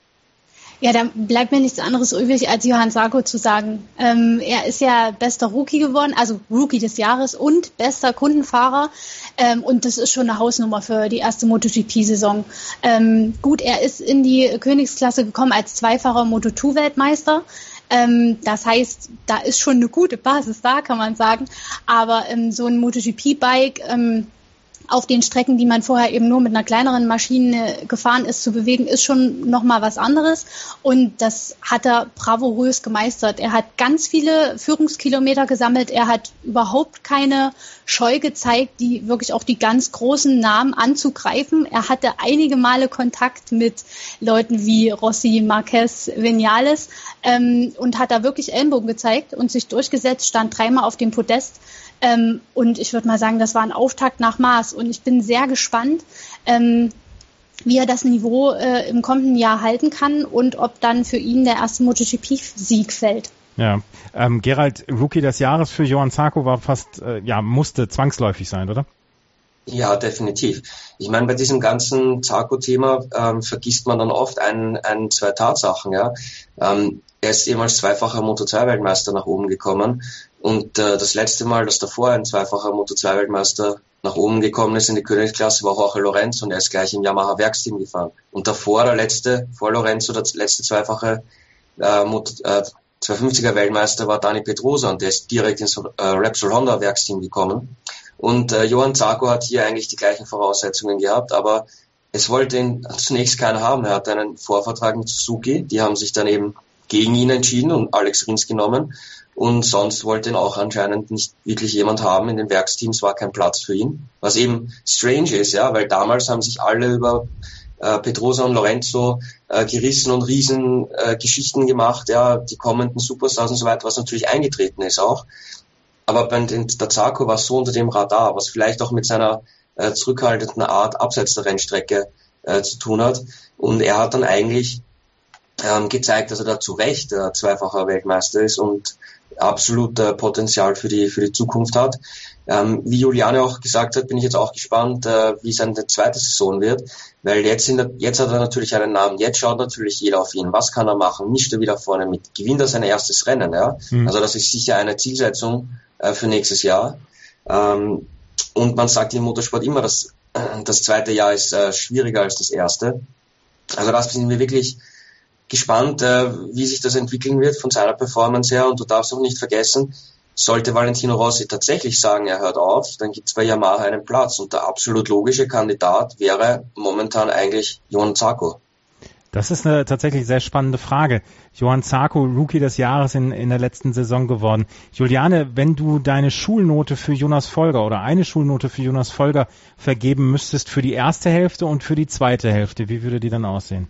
Ja, da bleibt mir nichts anderes übrig, als Johann Zarco zu sagen. Ähm, er ist ja bester Rookie geworden, also Rookie des Jahres und bester Kundenfahrer. Ähm, und das ist schon eine Hausnummer für die erste MotoGP-Saison. Ähm, gut, er ist in die Königsklasse gekommen als zweifacher Moto zwei Weltmeister. Ähm, das heißt, da ist schon eine gute Basis da, kann man sagen. Aber ähm, so ein MotoGP-Bike ähm, auf den Strecken, die man vorher eben nur mit einer kleineren Maschine gefahren ist, zu bewegen, ist schon nochmal was anderes. Und das hat er bravourös gemeistert. Er hat ganz viele Führungskilometer gesammelt. Er hat überhaupt keine Scheu gezeigt, die wirklich auch die ganz großen Namen anzugreifen. Er hatte einige Male Kontakt mit Leuten wie Rossi, Marquez, Vinales ähm, und hat da wirklich Ellenbogen gezeigt und sich durchgesetzt, stand dreimal auf dem Podest. Ähm, und ich würde mal sagen, das war ein Auftakt nach Maß. Und ich bin sehr gespannt, ähm, wie er das Niveau äh, im kommenden Jahr halten kann und ob dann für ihn der erste MotoGP-Sieg fällt. Ja, ähm, Gerald, Rookie des Jahres für Johann Zarco war fast, äh, ja, musste zwangsläufig sein, oder? Ja, definitiv. Ich meine, bei diesem ganzen Zarco-Thema ähm, vergisst man dann oft ein, ein, zwei Tatsachen. Ja, ähm, er ist ehemals zweifacher Moto zwei Weltmeister nach oben gekommen. Und äh, das letzte Mal, dass davor ein zweifacher Moto zwei Weltmeister nach oben gekommen ist in die Königsklasse, war Jorge Lorenzo und er ist gleich im Yamaha-Werksteam gefahren. Und davor, der letzte, vor Lorenzo, der letzte zweifache äh, Moto, äh, zweihundertfünfziger Weltmeister war Dani Pedrosa und der ist direkt ins äh, Repsol Honda Werksteam gekommen. Und äh, Johann Zarco hat hier eigentlich die gleichen Voraussetzungen gehabt, aber es wollte ihn zunächst keiner haben. Er hatte einen Vorvertrag mit Suzuki, die haben sich dann eben gegen ihn entschieden und Alex Rins genommen. Und sonst wollte ihn auch anscheinend nicht wirklich jemand haben. In den Werksteams war kein Platz für ihn. Was eben strange ist, ja, weil damals haben sich alle über äh, Pedrosa und Lorenzo äh, gerissen und riesen äh, Geschichten gemacht, ja, die kommenden Superstars und so weiter, was natürlich eingetreten ist auch. Aber bei den, der Zarco war so unter dem Radar, was vielleicht auch mit seiner äh, zurückhaltenden Art abseits der Rennstrecke äh, zu tun hat. Und er hat dann eigentlich ähm, gezeigt, dass er da zu Recht äh, zweifacher Weltmeister ist und absolut äh, Potenzial für die für die Zukunft hat. Ähm, wie Juliane auch gesagt hat, bin ich jetzt auch gespannt, äh, wie seine zweite Saison wird, weil jetzt in der, jetzt hat er natürlich einen Namen, jetzt schaut natürlich jeder auf ihn, was kann er machen, mischt er wieder vorne mit, gewinnt er sein erstes Rennen, ja, mhm. Also das ist sicher eine Zielsetzung äh, für nächstes Jahr. Ähm, und man sagt im Motorsport immer, dass äh, das zweite Jahr ist äh, schwieriger als das erste. Also das sind wir wirklich gespannt, äh, wie sich das entwickeln wird von seiner Performance her. Und du darfst auch nicht vergessen, sollte Valentino Rossi tatsächlich sagen, er hört auf, dann gibt es bei Yamaha einen Platz. Und der absolut logische Kandidat wäre momentan eigentlich Johann Zarco. Das ist eine tatsächlich sehr spannende Frage. Johann Zarco, Rookie des Jahres in, in der letzten Saison geworden. Juliane, wenn du deine Schulnote für Jonas Folger oder eine Schulnote für Jonas Folger vergeben müsstest für die erste Hälfte und für die zweite Hälfte, wie würde die dann aussehen?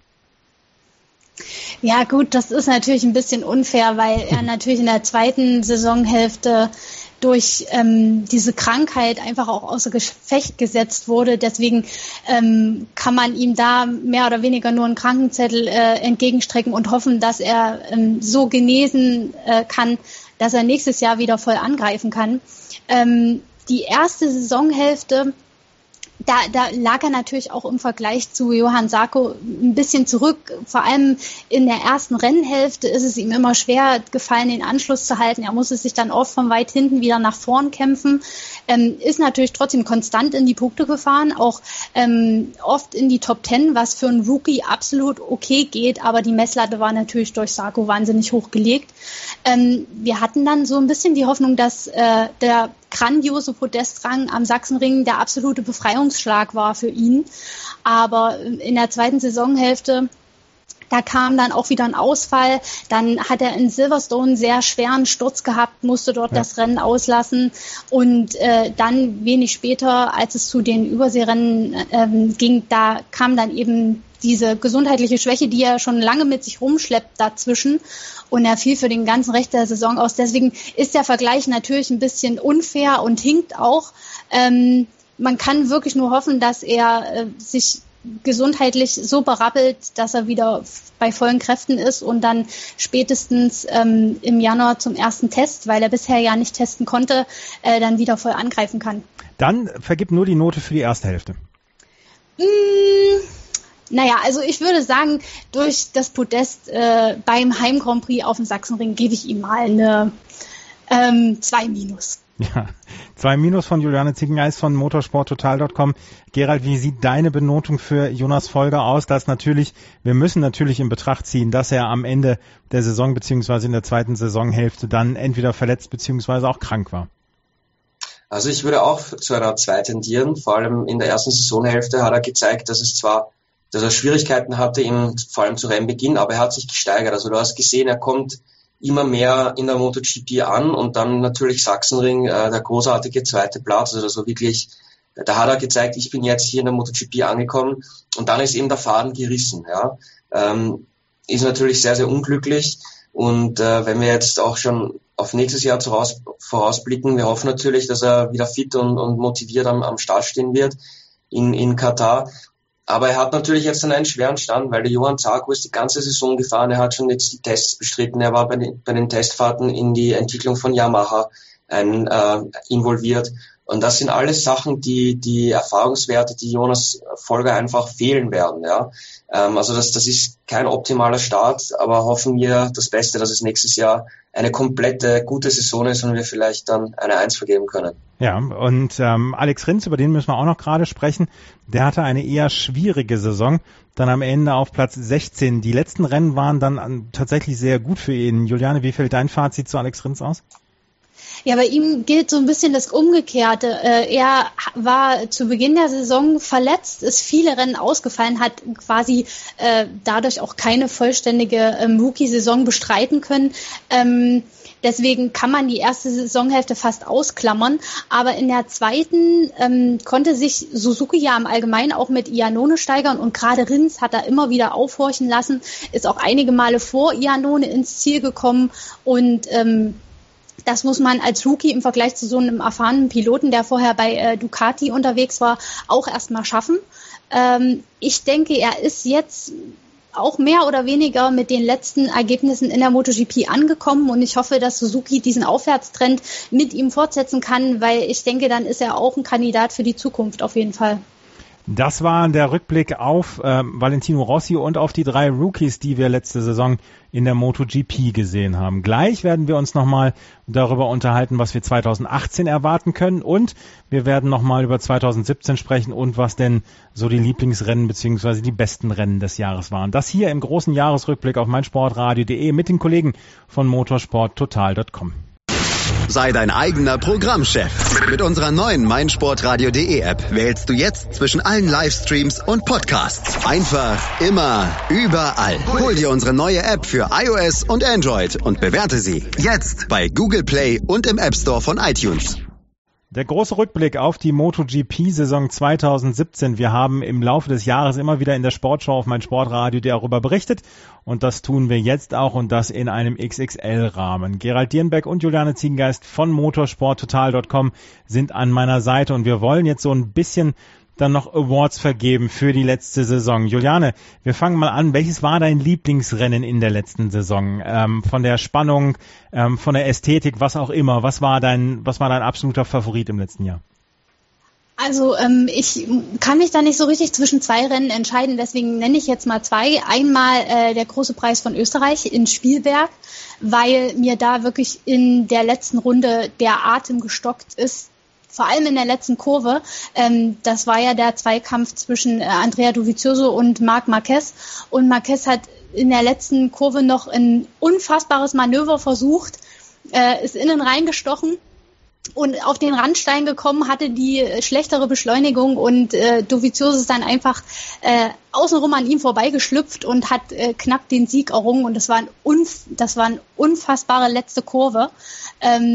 Ja gut, das ist natürlich ein bisschen unfair, weil er natürlich in der zweiten Saisonhälfte durch ähm, diese Krankheit einfach auch außer Gefecht gesetzt wurde. Deswegen ähm, kann man ihm da mehr oder weniger nur einen Krankenzettel äh, entgegenstrecken und hoffen, dass er ähm, so genesen äh, kann, dass er nächstes Jahr wieder voll angreifen kann. Ähm, die erste Saisonhälfte, Da, da lag er natürlich auch im Vergleich zu Johann Zarco ein bisschen zurück. Vor allem in der ersten Rennhälfte ist es ihm immer schwer gefallen, den Anschluss zu halten. Er musste sich dann oft von weit hinten wieder nach vorn kämpfen. Ähm, ist natürlich trotzdem konstant in die Punkte gefahren, auch ähm, oft in die Top Ten, was für einen Rookie absolut okay geht. Aber die Messlatte war natürlich durch Zarco wahnsinnig hochgelegt. Ähm, wir hatten dann so ein bisschen die Hoffnung, dass äh, der grandiose Podestrang am Sachsenring der absolute Befreiungsschlag war für ihn. Aber in der zweiten Saisonhälfte, da kam dann auch wieder ein Ausfall. Dann hat er in Silverstone einen sehr schweren Sturz gehabt, musste dort ja. das Rennen auslassen. Und äh, dann wenig später, als es zu den Überseerennen ähm, ging, da kam dann eben diese gesundheitliche Schwäche, die er schon lange mit sich rumschleppt, dazwischen. Und er fiel für den ganzen Rest der Saison aus. Deswegen ist der Vergleich natürlich ein bisschen unfair und hinkt auch. Ähm, man kann wirklich nur hoffen, dass er äh, sich gesundheitlich so berappelt, dass er wieder bei vollen Kräften ist und dann spätestens ähm, im Januar zum ersten Test, weil er bisher ja nicht testen konnte, äh, dann wieder voll angreifen kann. Dann vergib nur die Note für die erste Hälfte. Mmh. Naja, also ich würde sagen, durch das Podest äh, beim Heim Grand Prix auf dem Sachsenring gebe ich ihm mal eine ähm, zwei Minus. Ja, zwei Minus von Juliane Ziegengeist von motorsporttotal Punkt com. Gerald, wie sieht deine Benotung für Jonas Folger aus? Das natürlich, wir müssen natürlich in Betracht ziehen, dass er am Ende der Saison beziehungsweise in der zweiten Saisonhälfte dann entweder verletzt beziehungsweise auch krank war. Also ich würde auch zu einer zwei tendieren. Vor allem in der ersten Saisonhälfte hat er gezeigt, dass es zwar dass er Schwierigkeiten hatte, im, vor allem zu Rennbeginn, aber er hat sich gesteigert. Also du hast gesehen, er kommt immer mehr in der MotoGP an und dann natürlich Sachsenring, äh, der großartige zweite Platz. Also wirklich, da hat er gezeigt, ich bin jetzt hier in der MotoGP angekommen und dann ist eben der Faden gerissen. Ja, ähm, ist natürlich sehr, sehr unglücklich und äh, wenn wir jetzt auch schon auf nächstes Jahr voraus, vorausblicken, wir hoffen natürlich, dass er wieder fit und, und motiviert am, am Start stehen wird in, in Katar. Aber er hat natürlich jetzt einen schweren Stand, weil der Johann Zarco ist die ganze Saison gefahren. Er hat schon jetzt die Tests bestritten. Er war bei den, bei den Testfahrten in die Entwicklung von Yamaha ein, äh, involviert. Und das sind alles Sachen, die die Erfahrungswerte, die Jonas Folger einfach fehlen werden. Ja, ähm, also das, das ist kein optimaler Start, aber hoffen wir das Beste, dass es nächstes Jahr eine komplette gute Saison ist und wir vielleicht dann eine Eins vergeben können. Ja, und ähm, Alex Rins, über den müssen wir auch noch gerade sprechen, der hatte eine eher schwierige Saison, dann am Ende auf Platz sechzehn. Die letzten Rennen waren dann an, tatsächlich sehr gut für ihn. Juliane, wie fällt dein Fazit zu Alex Rins aus? Ja, bei ihm gilt so ein bisschen das Umgekehrte. Er war zu Beginn der Saison verletzt, ist viele Rennen ausgefallen, hat quasi äh, dadurch auch keine vollständige ähm, Rookie-Saison bestreiten können. Ähm, deswegen kann man die erste Saisonhälfte fast ausklammern. Aber in der zweiten ähm, konnte sich Suzuki ja im Allgemeinen auch mit Iannone steigern und gerade Rins hat er immer wieder aufhorchen lassen, ist auch einige Male vor Iannone ins Ziel gekommen und ähm, das muss man als Rookie im Vergleich zu so einem erfahrenen Piloten, der vorher bei äh, Ducati unterwegs war, auch erstmal schaffen. Ähm, ich denke, er ist jetzt auch mehr oder weniger mit den letzten Ergebnissen in der MotoGP angekommen und ich hoffe, dass Suzuki diesen Aufwärtstrend mit ihm fortsetzen kann, weil ich denke, dann ist er auch ein Kandidat für die Zukunft auf jeden Fall. Das war der Rückblick auf äh, Valentino Rossi und auf die drei Rookies, die wir letzte Saison in der MotoGP gesehen haben. Gleich werden wir uns nochmal darüber unterhalten, was wir zweitausendachtzehn erwarten können und wir werden nochmal über zweitausendsiebzehn sprechen und was denn so die Lieblingsrennen bzw. die besten Rennen des Jahres waren. Das hier im großen Jahresrückblick auf meinsportradio punkt de mit den Kollegen von motorsporttotal Punkt com. Sei dein eigener Programmchef. Mit unserer neuen meinsportradio punkt de App wählst du jetzt zwischen allen Livestreams und Podcasts. Einfach, immer, überall. Hol dir unsere neue App für iOS und Android und bewerte sie jetzt bei Google Play und im App Store von iTunes. Der große Rückblick auf die MotoGP-Saison zweitausendsiebzehn. Wir haben im Laufe des Jahres immer wieder in der Sportschau auf meinsportradio punkt de darüber berichtet und das tun wir jetzt auch und das in einem X X L-Rahmen. Gerald Dierenbeck und Juliane Ziegengeist von motorsporttotal Punkt com sind an meiner Seite und wir wollen jetzt so ein bisschen dann noch Awards vergeben für die letzte Saison. Juliane, wir fangen mal an. Welches war dein Lieblingsrennen in der letzten Saison? Ähm, von der Spannung, ähm, von der Ästhetik, was auch immer. Was war dein, was war dein absoluter Favorit im letzten Jahr? Also ähm, ich kann mich da nicht so richtig zwischen zwei Rennen entscheiden, deswegen nenne ich jetzt mal zwei. Einmal äh, der große Preis von Österreich in Spielberg, weil mir da wirklich in der letzten Runde der Atem gestockt ist. Vor allem in der letzten Kurve, ähm, das war ja der Zweikampf zwischen äh, Andrea Dovizioso und Marc Marquez. Und Marquez hat in der letzten Kurve noch ein unfassbares Manöver versucht, äh, ist innen reingestochen und auf den Randstein gekommen, hatte die äh, schlechtere Beschleunigung und äh, Dovizioso ist dann einfach äh, außenrum an ihm vorbeigeschlüpft und hat äh, knapp den Sieg errungen. Und das war, ein unf- das war eine unfassbare letzte Kurve. Ähm,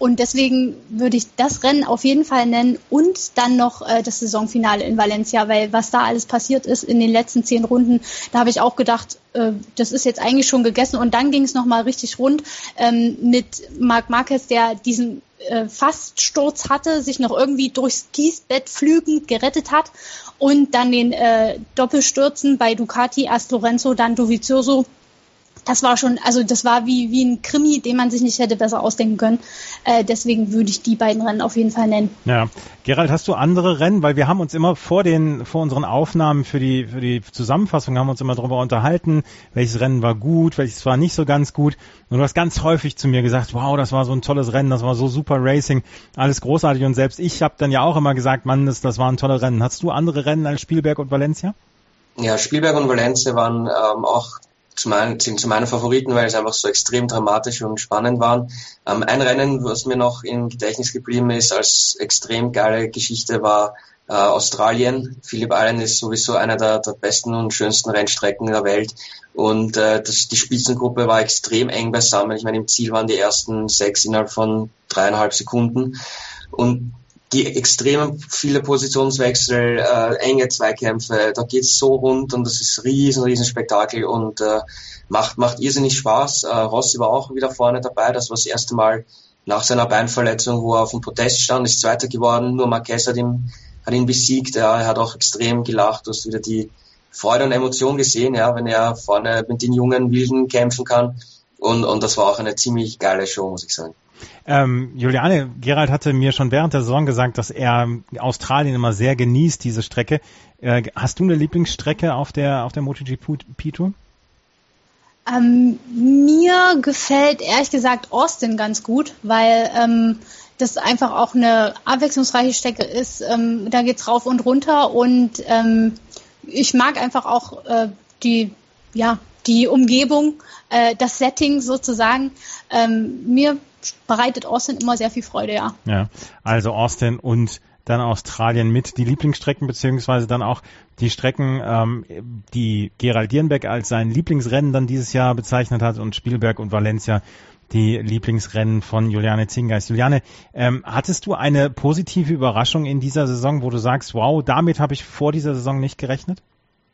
Und deswegen würde ich das Rennen auf jeden Fall nennen und dann noch äh, das Saisonfinale in Valencia, weil was da alles passiert ist in den letzten zehn Runden, da habe ich auch gedacht, äh, das ist jetzt eigentlich schon gegessen. Und dann ging es nochmal richtig rund ähm, mit Marc Marquez, der diesen äh, Faststurz hatte, sich noch irgendwie durchs Kiesbett flügend gerettet hat und dann den äh, Doppelstürzen bei Ducati, erst Lorenzo, dann Dovizioso. Das war schon, also das war wie, wie ein Krimi, den man sich nicht hätte besser ausdenken können. Äh, deswegen würde ich die beiden Rennen auf jeden Fall nennen. Ja. Gerald, hast du andere Rennen? Weil wir haben uns immer vor den, vor unseren Aufnahmen für die, für die Zusammenfassung haben wir uns immer darüber unterhalten, welches Rennen war gut, welches war nicht so ganz gut. Und du hast ganz häufig zu mir gesagt, wow, das war so ein tolles Rennen, das war so super Racing, alles großartig. Und selbst ich habe dann ja auch immer gesagt, Mann, das, das waren tolle Rennen. Hast du andere Rennen als Spielberg und Valencia? Ja, Spielberg und Valencia waren ähm, auch zu meinen, sind zu meinen Favoriten, weil es einfach so extrem dramatisch und spannend waren. Ähm, ein Rennen, was mir noch im Gedächtnis geblieben ist als extrem geile Geschichte, war äh, Australien. Phillip Island ist sowieso einer der, der besten und schönsten Rennstrecken der Welt. Und äh, das, die Spitzengruppe war extrem eng beisammen. Ich meine, im Ziel waren die ersten sechs innerhalb von dreieinhalb Sekunden. Und die extrem viele Positionswechsel, äh, enge Zweikämpfe, da geht's so rund und das ist riesen, riesen Spektakel und äh, macht macht irrsinnig Spaß. Äh, Rossi war auch wieder vorne dabei, das war das erste Mal nach seiner Beinverletzung, wo er auf dem Podest stand, ist Zweiter geworden, nur Marquez hat ihn, hat ihn besiegt, ja, er hat auch extrem gelacht, du hast wieder die Freude und Emotion gesehen, ja, wenn er vorne mit den jungen Wilden kämpfen kann und, und das war auch eine ziemlich geile Show, muss ich sagen. Ähm, Juliane, Gerald hatte mir schon während der Saison gesagt, dass er Australien immer sehr genießt, diese Strecke. Äh, hast du eine Lieblingsstrecke auf der auf der MotoGP-Tour? Ähm, mir gefällt ehrlich gesagt Austin ganz gut, weil ähm, das einfach auch eine abwechslungsreiche Strecke ist. Ähm, da geht's rauf und runter und ähm, ich mag einfach auch äh, die ja die Umgebung, äh, das Setting sozusagen. Ähm, mir bereitet Austin immer sehr viel Freude, ja. Ja, also Austin und dann Australien mit die Lieblingsstrecken, beziehungsweise dann auch die Strecken, ähm, die Gerald Dierenbeck als sein Lieblingsrennen dann dieses Jahr bezeichnet hat und Spielberg und Valencia die Lieblingsrennen von Juliane Zingeist. Juliane, ähm, hattest du eine positive Überraschung in dieser Saison, wo du sagst, wow, damit habe ich vor dieser Saison nicht gerechnet?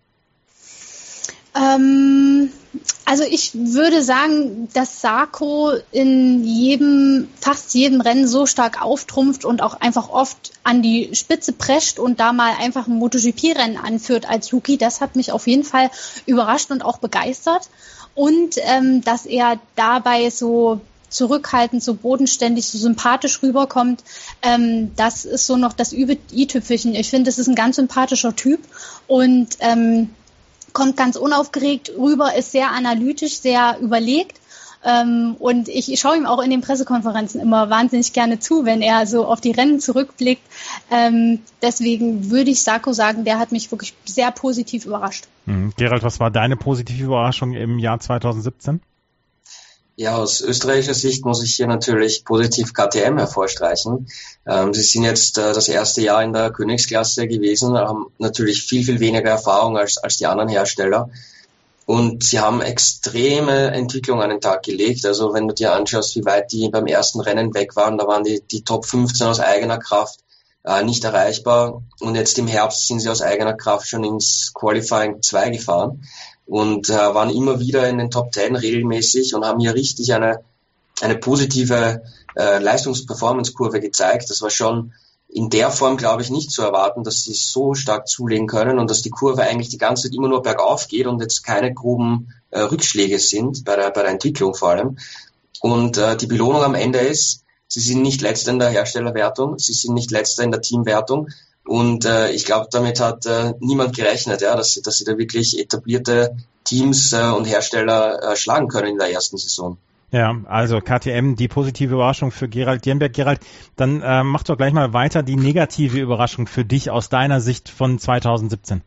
Ähm, also ich würde sagen, dass Sarko in jedem, fast jedem Rennen so stark auftrumpft und auch einfach oft an die Spitze prescht und da mal einfach ein MotoGP-Rennen anführt als Rookie. Das hat mich auf jeden Fall überrascht und auch begeistert. Und ähm, dass er dabei so zurückhaltend, so bodenständig, so sympathisch rüberkommt, ähm, das ist so noch das i-Tüpfelchen. Ich finde, das ist ein ganz sympathischer Typ und ähm, kommt ganz unaufgeregt rüber, ist sehr analytisch, sehr überlegt. Ähm, und ich, ich schaue ihm auch in den Pressekonferenzen immer wahnsinnig gerne zu, wenn er so auf die Rennen zurückblickt. Ähm, deswegen würde ich Sarko sagen, der hat mich wirklich sehr positiv überrascht. Mhm. Gerald, was war deine positive Überraschung im Jahr zwanzig siebzehn? Ja, aus österreichischer Sicht muss ich hier natürlich positiv K T M hervorstreichen. Ähm, sie sind jetzt äh, das erste Jahr in der Königsklasse gewesen, haben natürlich viel, viel weniger Erfahrung als, als die anderen Hersteller. Und sie haben extreme Entwicklung an den Tag gelegt. Also wenn du dir anschaust, wie weit die beim ersten Rennen weg waren, da waren die, die Top fünfzehn aus eigener Kraft äh, nicht erreichbar. Und jetzt im Herbst sind sie aus eigener Kraft schon ins Qualifying zwei gefahren. Und äh, waren immer wieder in den Top Ten regelmäßig und haben hier richtig eine eine positive äh, Leistungs-Performance-Kurve gezeigt. Das war schon in der Form, glaube ich, nicht zu erwarten, dass sie so stark zulegen können und dass die Kurve eigentlich die ganze Zeit immer nur bergauf geht und jetzt keine groben äh, Rückschläge sind, bei der bei der Entwicklung vor allem. Und äh, die Belohnung am Ende ist, sie sind nicht Letzter in der Herstellerwertung, sie sind nicht Letzter in der Teamwertung. Und äh, ich glaube, damit hat äh, niemand gerechnet, ja, dass sie, dass sie da wirklich etablierte Teams äh, und Hersteller äh, schlagen können in der ersten Saison. Ja, also K T M, die positive Überraschung für Gerald Dierenbeck. Gerald, dann äh, mach doch gleich mal weiter die negative Überraschung für dich aus deiner Sicht von zwanzig siebzehn.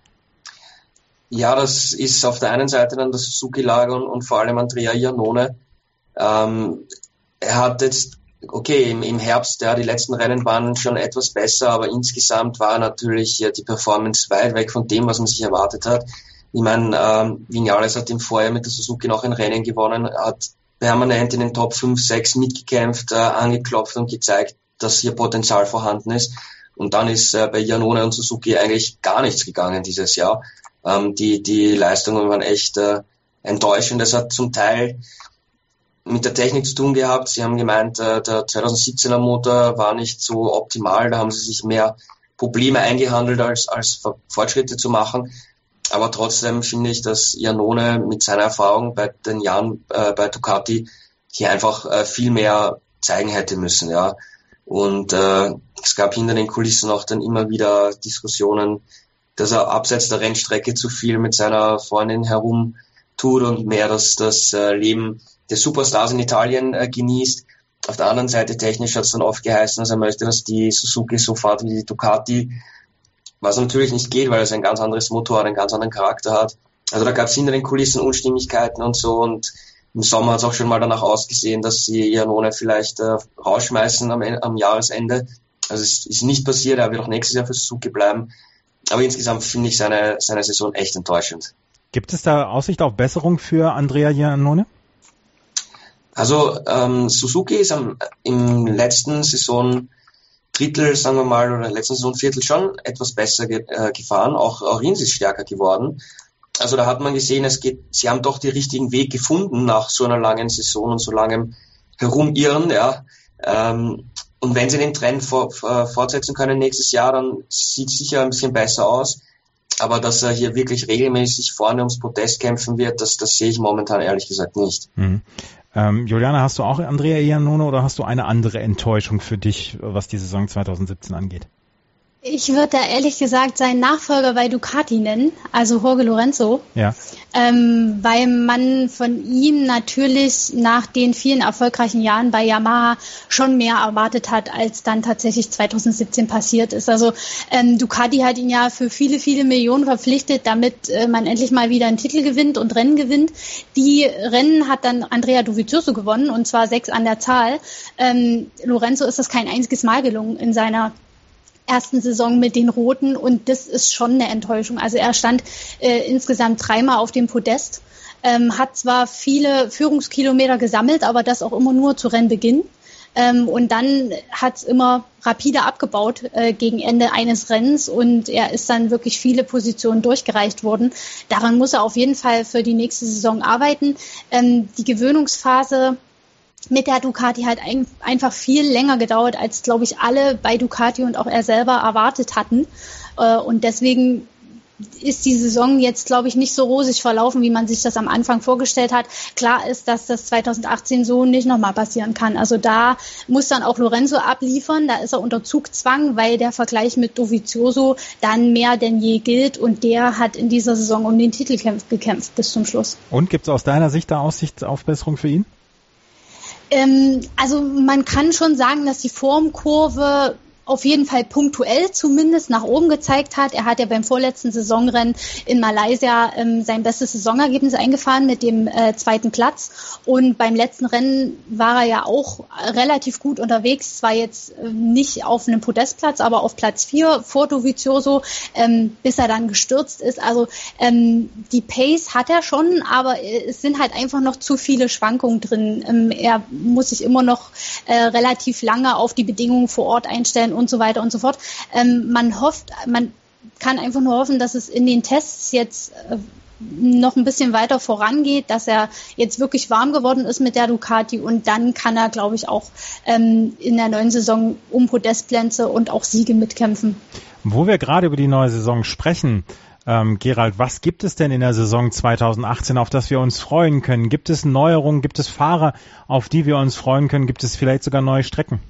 Ja, das ist auf der einen Seite dann das Suzuki-Lager und, und vor allem Andrea Iannone. Ähm, er hat jetzt Okay, im, im Herbst, ja, die letzten Rennen waren schon etwas besser, aber insgesamt war natürlich ja, die Performance weit weg von dem, was man sich erwartet hat. Ich meine, ähm, Viñales hat im Vorjahr mit der Suzuki noch ein Rennen gewonnen, hat permanent in den Top fünf, sechs mitgekämpft, äh, angeklopft und gezeigt, dass hier Potenzial vorhanden ist. Und dann ist äh, bei Iannone und Suzuki eigentlich gar nichts gegangen dieses Jahr. Ähm, die, die Leistungen waren echt äh, enttäuschend. Das hat zum Teil mit der Technik zu tun gehabt. Sie haben gemeint, äh, der zwanzig siebzehner Motor war nicht so optimal. Da haben sie sich mehr Probleme eingehandelt, als, als Fortschritte zu machen. Aber trotzdem finde ich, dass Iannone mit seiner Erfahrung bei den Jahren äh, bei Ducati hier einfach äh, viel mehr zeigen hätte müssen, ja. Und äh, es gab hinter den Kulissen auch dann immer wieder Diskussionen, dass er abseits der Rennstrecke zu viel mit seiner Freundin herum tut und mehr das, das äh, Leben der Superstars in Italien äh, genießt. Auf der anderen Seite technisch hat es dann oft geheißen, dass er möchte, dass die Suzuki so fährt wie die Ducati, was natürlich nicht geht, weil es ein ganz anderes Motorrad, einen ganz anderen Charakter hat. Also da gab es hinter den Kulissen Unstimmigkeiten und so, und im Sommer hat es auch schon mal danach ausgesehen, dass sie Iannone vielleicht äh, rausschmeißen am, am Jahresende. Also es ist nicht passiert, er wird auch nächstes Jahr für Suzuki bleiben. Aber insgesamt finde ich seine, seine Saison echt enttäuschend. Gibt es da Aussicht auf Besserung für Andrea Iannone? Also ähm, Suzuki ist am, im letzten Saison Drittel, sagen wir mal, oder letzten Saison Viertel schon etwas besser ge- äh, gefahren. Auch, auch Rins ist stärker geworden. Also da hat man gesehen, es geht, sie haben doch den richtigen Weg gefunden nach so einer langen Saison und so langem Herumirren, ja. Ähm, und wenn sie den Trend for, for, fortsetzen können nächstes Jahr, dann sieht es sicher ein bisschen besser aus. Aber dass er hier wirklich regelmäßig vorne ums Podest kämpfen wird, das, das sehe ich momentan ehrlich gesagt nicht. Mhm. Ähm, Juliana, hast du auch Andrea Iannone oder hast du eine andere Enttäuschung für dich, was die Saison zwanzig siebzehn angeht? Ich würde da ehrlich gesagt seinen Nachfolger bei Ducati nennen, also Jorge Lorenzo, ja. ähm, weil man von ihm natürlich nach den vielen erfolgreichen Jahren bei Yamaha schon mehr erwartet hat, als dann tatsächlich zwanzig siebzehn passiert ist. Also ähm, Ducati hat ihn ja für viele, viele Millionen verpflichtet, damit äh, man endlich mal wieder einen Titel gewinnt und Rennen gewinnt. Die Rennen hat dann Andrea Dovizioso gewonnen, und zwar sechs an der Zahl. Ähm, Lorenzo ist das kein einziges Mal gelungen in seiner ersten Saison mit den Roten, und das ist schon eine Enttäuschung. Also er stand äh, insgesamt dreimal auf dem Podest, ähm, hat zwar viele Führungskilometer gesammelt, aber das auch immer nur zu Rennbeginn. Ähm, und dann hat es immer rapide abgebaut äh, gegen Ende eines Rennens, und er ist dann wirklich viele Positionen durchgereicht worden. Daran muss er auf jeden Fall für die nächste Saison arbeiten. Ähm, die Gewöhnungsphase mit der Ducati halt ein, einfach viel länger gedauert, als, glaube ich, alle bei Ducati und auch er selber erwartet hatten. Äh, und deswegen ist die Saison jetzt, glaube ich, nicht so rosig verlaufen, wie man sich das am Anfang vorgestellt hat. Klar ist, dass das zwanzig achtzehn so nicht nochmal passieren kann. Also da muss dann auch Lorenzo abliefern. Da ist er unter Zugzwang, weil der Vergleich mit Dovizioso dann mehr denn je gilt. Und der hat in dieser Saison um den Titel gekämpft, gekämpft bis zum Schluss. Und gibt es aus deiner Sicht da Aussicht auf Besserung für ihn? Ähm, also man kann schon sagen, dass die Formkurve auf jeden Fall punktuell zumindest nach oben gezeigt hat. Er hat ja beim vorletzten Saisonrennen in Malaysia ähm, sein bestes Saisonergebnis eingefahren mit dem äh, zweiten Platz. Und beim letzten Rennen war er ja auch relativ gut unterwegs. Zwar jetzt äh, nicht auf einem Podestplatz, aber auf Platz vier vor Dovizioso, ähm, bis er dann gestürzt ist. Also ähm, die Pace hat er schon, aber es sind halt einfach noch zu viele Schwankungen drin. Ähm, er muss sich immer noch äh, relativ lange auf die Bedingungen vor Ort einstellen und so weiter und so fort. Ähm, man hofft, man kann einfach nur hoffen, dass es in den Tests jetzt äh, noch ein bisschen weiter vorangeht, dass er jetzt wirklich warm geworden ist mit der Ducati, und dann kann er, glaube ich, auch ähm, in der neuen Saison um Podestplätze und auch Siege mitkämpfen. Wo wir gerade über die neue Saison sprechen, ähm, Gerald, was gibt es denn in der Saison zwanzig achtzehn, auf das wir uns freuen können? Gibt es Neuerungen, gibt es Fahrer, auf die wir uns freuen können? Gibt es vielleicht sogar neue Strecken?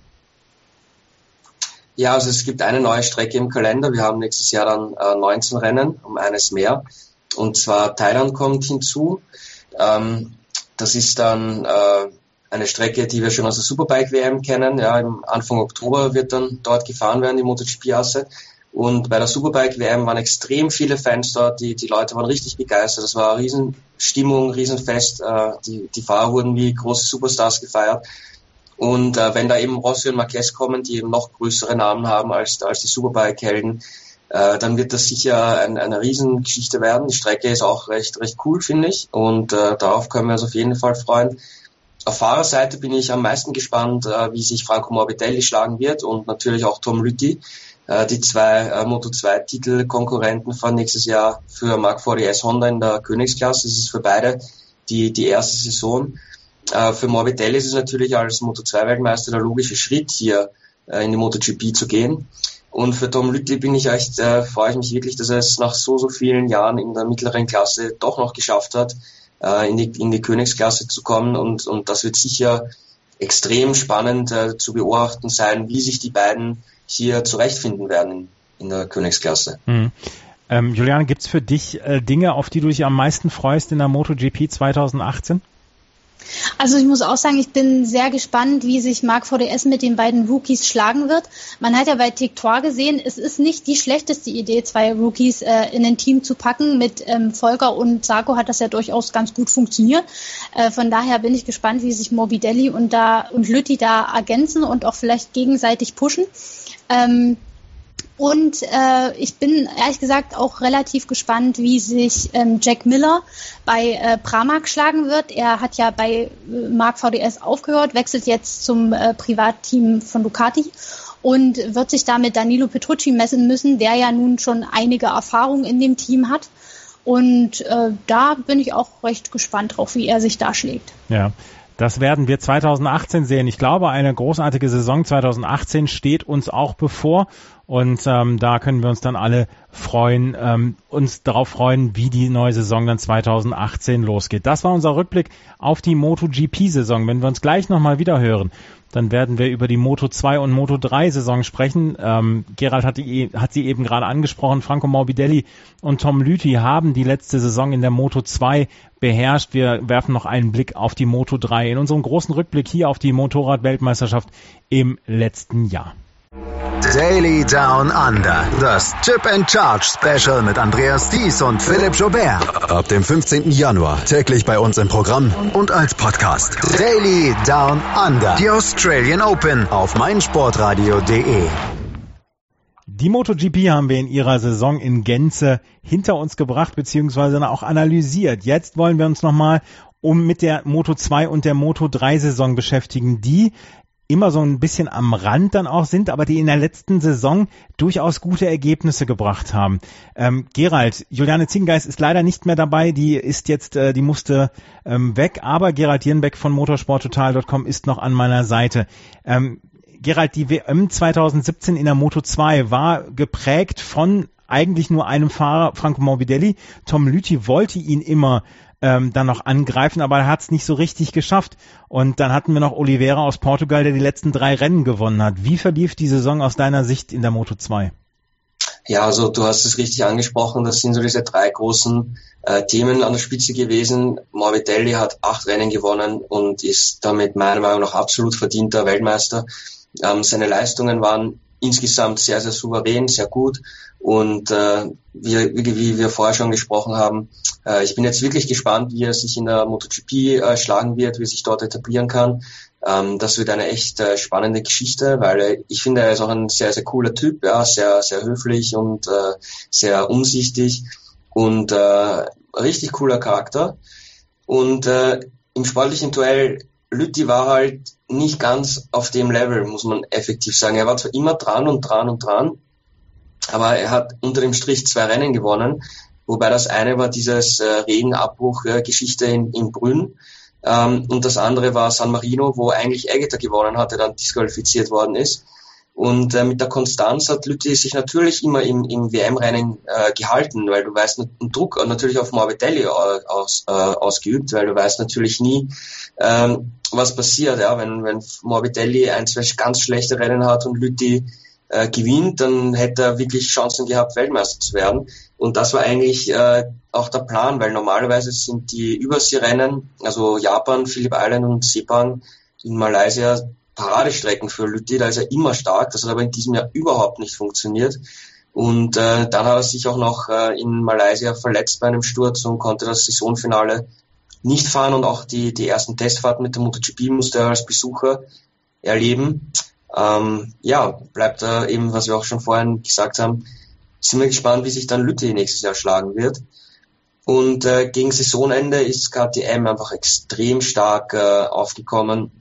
Ja, also es gibt eine neue Strecke im Kalender. Wir haben nächstes Jahr dann äh, neunzehn Rennen, um eines mehr. Und zwar Thailand kommt hinzu. Ähm, das ist dann äh, eine Strecke, die wir schon aus der Superbike-W M kennen. Ja, im Anfang Oktober wird dann dort gefahren werden, die MotoGP-Asse. Und bei der Superbike-W M waren extrem viele Fans dort. Die, die Leute waren richtig begeistert. Das war eine Riesenstimmung, Riesenfest. Äh, die, die Fahrer wurden wie große Superstars gefeiert. Und äh, wenn da eben Rossi und Marquez kommen, die eben noch größere Namen haben als, als die Superbike-Helden, äh, dann wird das sicher ein, eine Riesengeschichte werden. Die Strecke ist auch recht recht cool, finde ich. Und äh, darauf können wir uns auf jeden Fall freuen. auf Fahrerseite bin ich am meisten gespannt, äh, wie sich Franco Morbidelli schlagen wird und natürlich auch Tom Lüthi, äh, die zwei äh, Moto zwei Titelkonkurrenten von nächstes Jahr für Mark vier D S Honda in der Königsklasse. Das ist für beide die, die erste Saison. Äh, für Morbidelli ist es natürlich als Moto zwei Weltmeister der logische Schritt, hier äh, in die MotoGP zu gehen. Und für Tom Lüthi bin ich echt, äh, freue ich mich wirklich, dass er es nach so, so vielen Jahren in der mittleren Klasse doch noch geschafft hat, in die, in die Königsklasse zu kommen und, und das wird sicher extrem spannend äh, zu beobachten sein, wie sich die beiden hier zurechtfinden werden in, in der Königsklasse. Mhm. Ähm, Juliane, gibt's für dich äh, Dinge, auf die du dich am meisten freust in der MotoGP zwanzig achtzehn? Also ich muss auch sagen, ich bin sehr gespannt, wie sich Mark vier D S mit den beiden Rookies schlagen wird. Man hat ja bei Tictoire gesehen, es ist nicht die schlechteste Idee, zwei Rookies äh, in ein Team zu packen. Mit ähm, Volker und Sarko hat das ja durchaus ganz gut funktioniert. Äh, von daher bin ich gespannt, wie sich Morbidelli und, da, und Lüthi da ergänzen und auch vielleicht gegenseitig pushen. Ähm, Und äh, ich bin ehrlich gesagt auch relativ gespannt, wie sich ähm, Jack Miller bei äh, Pramac schlagen wird. Er hat ja bei äh, Mark vier D S aufgehört, wechselt jetzt zum äh, Privatteam von Ducati und wird sich da mit Danilo Petrucci messen müssen, der ja nun schon einige Erfahrungen in dem Team hat. Und äh, da bin ich auch recht gespannt drauf, wie er sich da schlägt. Ja. Das werden wir zwanzig achtzehn sehen. Ich glaube, eine großartige Saison zwanzig achtzehn steht uns auch bevor. Und ähm, da können wir uns dann alle freuen, ähm, uns darauf freuen, wie die neue Saison dann zwanzig achtzehn losgeht. Das war unser Rückblick auf die MotoGP-Saison. Wenn wir uns gleich nochmal wieder hören, dann werden wir über die Moto zwei und Moto drei Saison sprechen. Ähm, Gerald hat, die, hat sie eben gerade angesprochen. Franco Morbidelli und Tom Lüthi haben die letzte Saison in der Moto zwei beherrscht. Wir werfen noch einen Blick auf die Moto drei in unserem großen Rückblick hier auf die Motorrad-Weltmeisterschaft im letzten Jahr. Daily Down Under. Das Chip and Charge Special mit Andreas Thies und Philipp Joubert. Ab dem fünfzehnten Januar täglich bei uns im Programm und als Podcast. Daily Down Under. Die Australian Open auf meinsportradio punkt de. Die MotoGP haben wir in ihrer Saison in Gänze hinter uns gebracht beziehungsweise auch analysiert. Jetzt wollen wir uns nochmal um mit der Moto zwei und der Moto drei Saison beschäftigen, die immer so ein bisschen am Rand dann auch sind, aber die in der letzten Saison durchaus gute Ergebnisse gebracht haben. Ähm, Gerald, Juliane Zingeist ist leider nicht mehr dabei, die ist jetzt, äh, die musste ähm, weg, aber Gerald Dierenbeck von motorsporttotal punkt com ist noch an meiner Seite. Ähm, Gerald, die W M zwanzig siebzehn in der Moto zwei war geprägt von eigentlich nur einem Fahrer, Franco Morbidelli. Tom Lüthi wollte ihn immer ähm, dann noch angreifen, aber er hat es nicht so richtig geschafft. Und dann hatten wir noch Oliveira aus Portugal, der die letzten drei Rennen gewonnen hat. Wie verlief die Saison aus deiner Sicht in der Moto zwei? Ja, also du hast es richtig angesprochen, das sind so diese drei großen äh, Themen an der Spitze gewesen. Morbidelli hat acht Rennen gewonnen und ist damit meiner Meinung nach absolut verdienter Weltmeister. Ähm, seine Leistungen waren insgesamt sehr, sehr souverän, sehr gut. Und äh, wie, wie, wie wir vorher schon gesprochen haben, äh, ich bin jetzt wirklich gespannt, wie er sich in der MotoGP äh, schlagen wird, wie er sich dort etablieren kann. Ähm, das wird eine echt äh, spannende Geschichte, weil äh, ich finde, er ist auch ein sehr, sehr cooler Typ, ja, sehr, sehr höflich und äh, sehr umsichtig und äh, richtig cooler Charakter. Und äh, im sportlichen Duell, Lüthi war halt nicht ganz auf dem Level, muss man effektiv sagen. Er war zwar immer dran und dran und dran, aber er hat unter dem Strich zwei Rennen gewonnen, wobei das eine war dieses äh, Regenabbruch-Geschichte äh, in, in Brünn ähm, und das andere war San Marino, wo eigentlich Eggeter gewonnen hat, der dann disqualifiziert worden ist. Und äh, mit der Konstanz hat Lüthi sich natürlich immer im, im W M-Rennen äh, gehalten, weil du weißt, einen Druck natürlich auf Morbidelli aus, äh, ausgeübt, weil du weißt natürlich nie, ähm, was passiert. Ja, wenn, wenn Morbidelli ein, zwei ganz schlechte Rennen hat und Lüthi äh, gewinnt, dann hätte er wirklich Chancen gehabt, Weltmeister zu werden. Und das war eigentlich äh, auch der Plan, weil normalerweise sind die Überseerennen, also Japan, Phillip Island und Sepang in Malaysia, Paradestrecken für Lüthi, da ist er immer stark, das hat aber in diesem Jahr überhaupt nicht funktioniert. Und äh, dann hat er sich auch noch äh, in Malaysia verletzt bei einem Sturz und konnte das Saisonfinale nicht fahren und auch die, die ersten Testfahrten mit der MotoGP musste er als Besucher erleben. Ähm, ja, bleibt da eben, was wir auch schon vorhin gesagt haben, sind wir gespannt, wie sich dann Lüthi nächstes Jahr schlagen wird. Und äh, gegen Saisonende ist K T M einfach extrem stark äh, aufgekommen.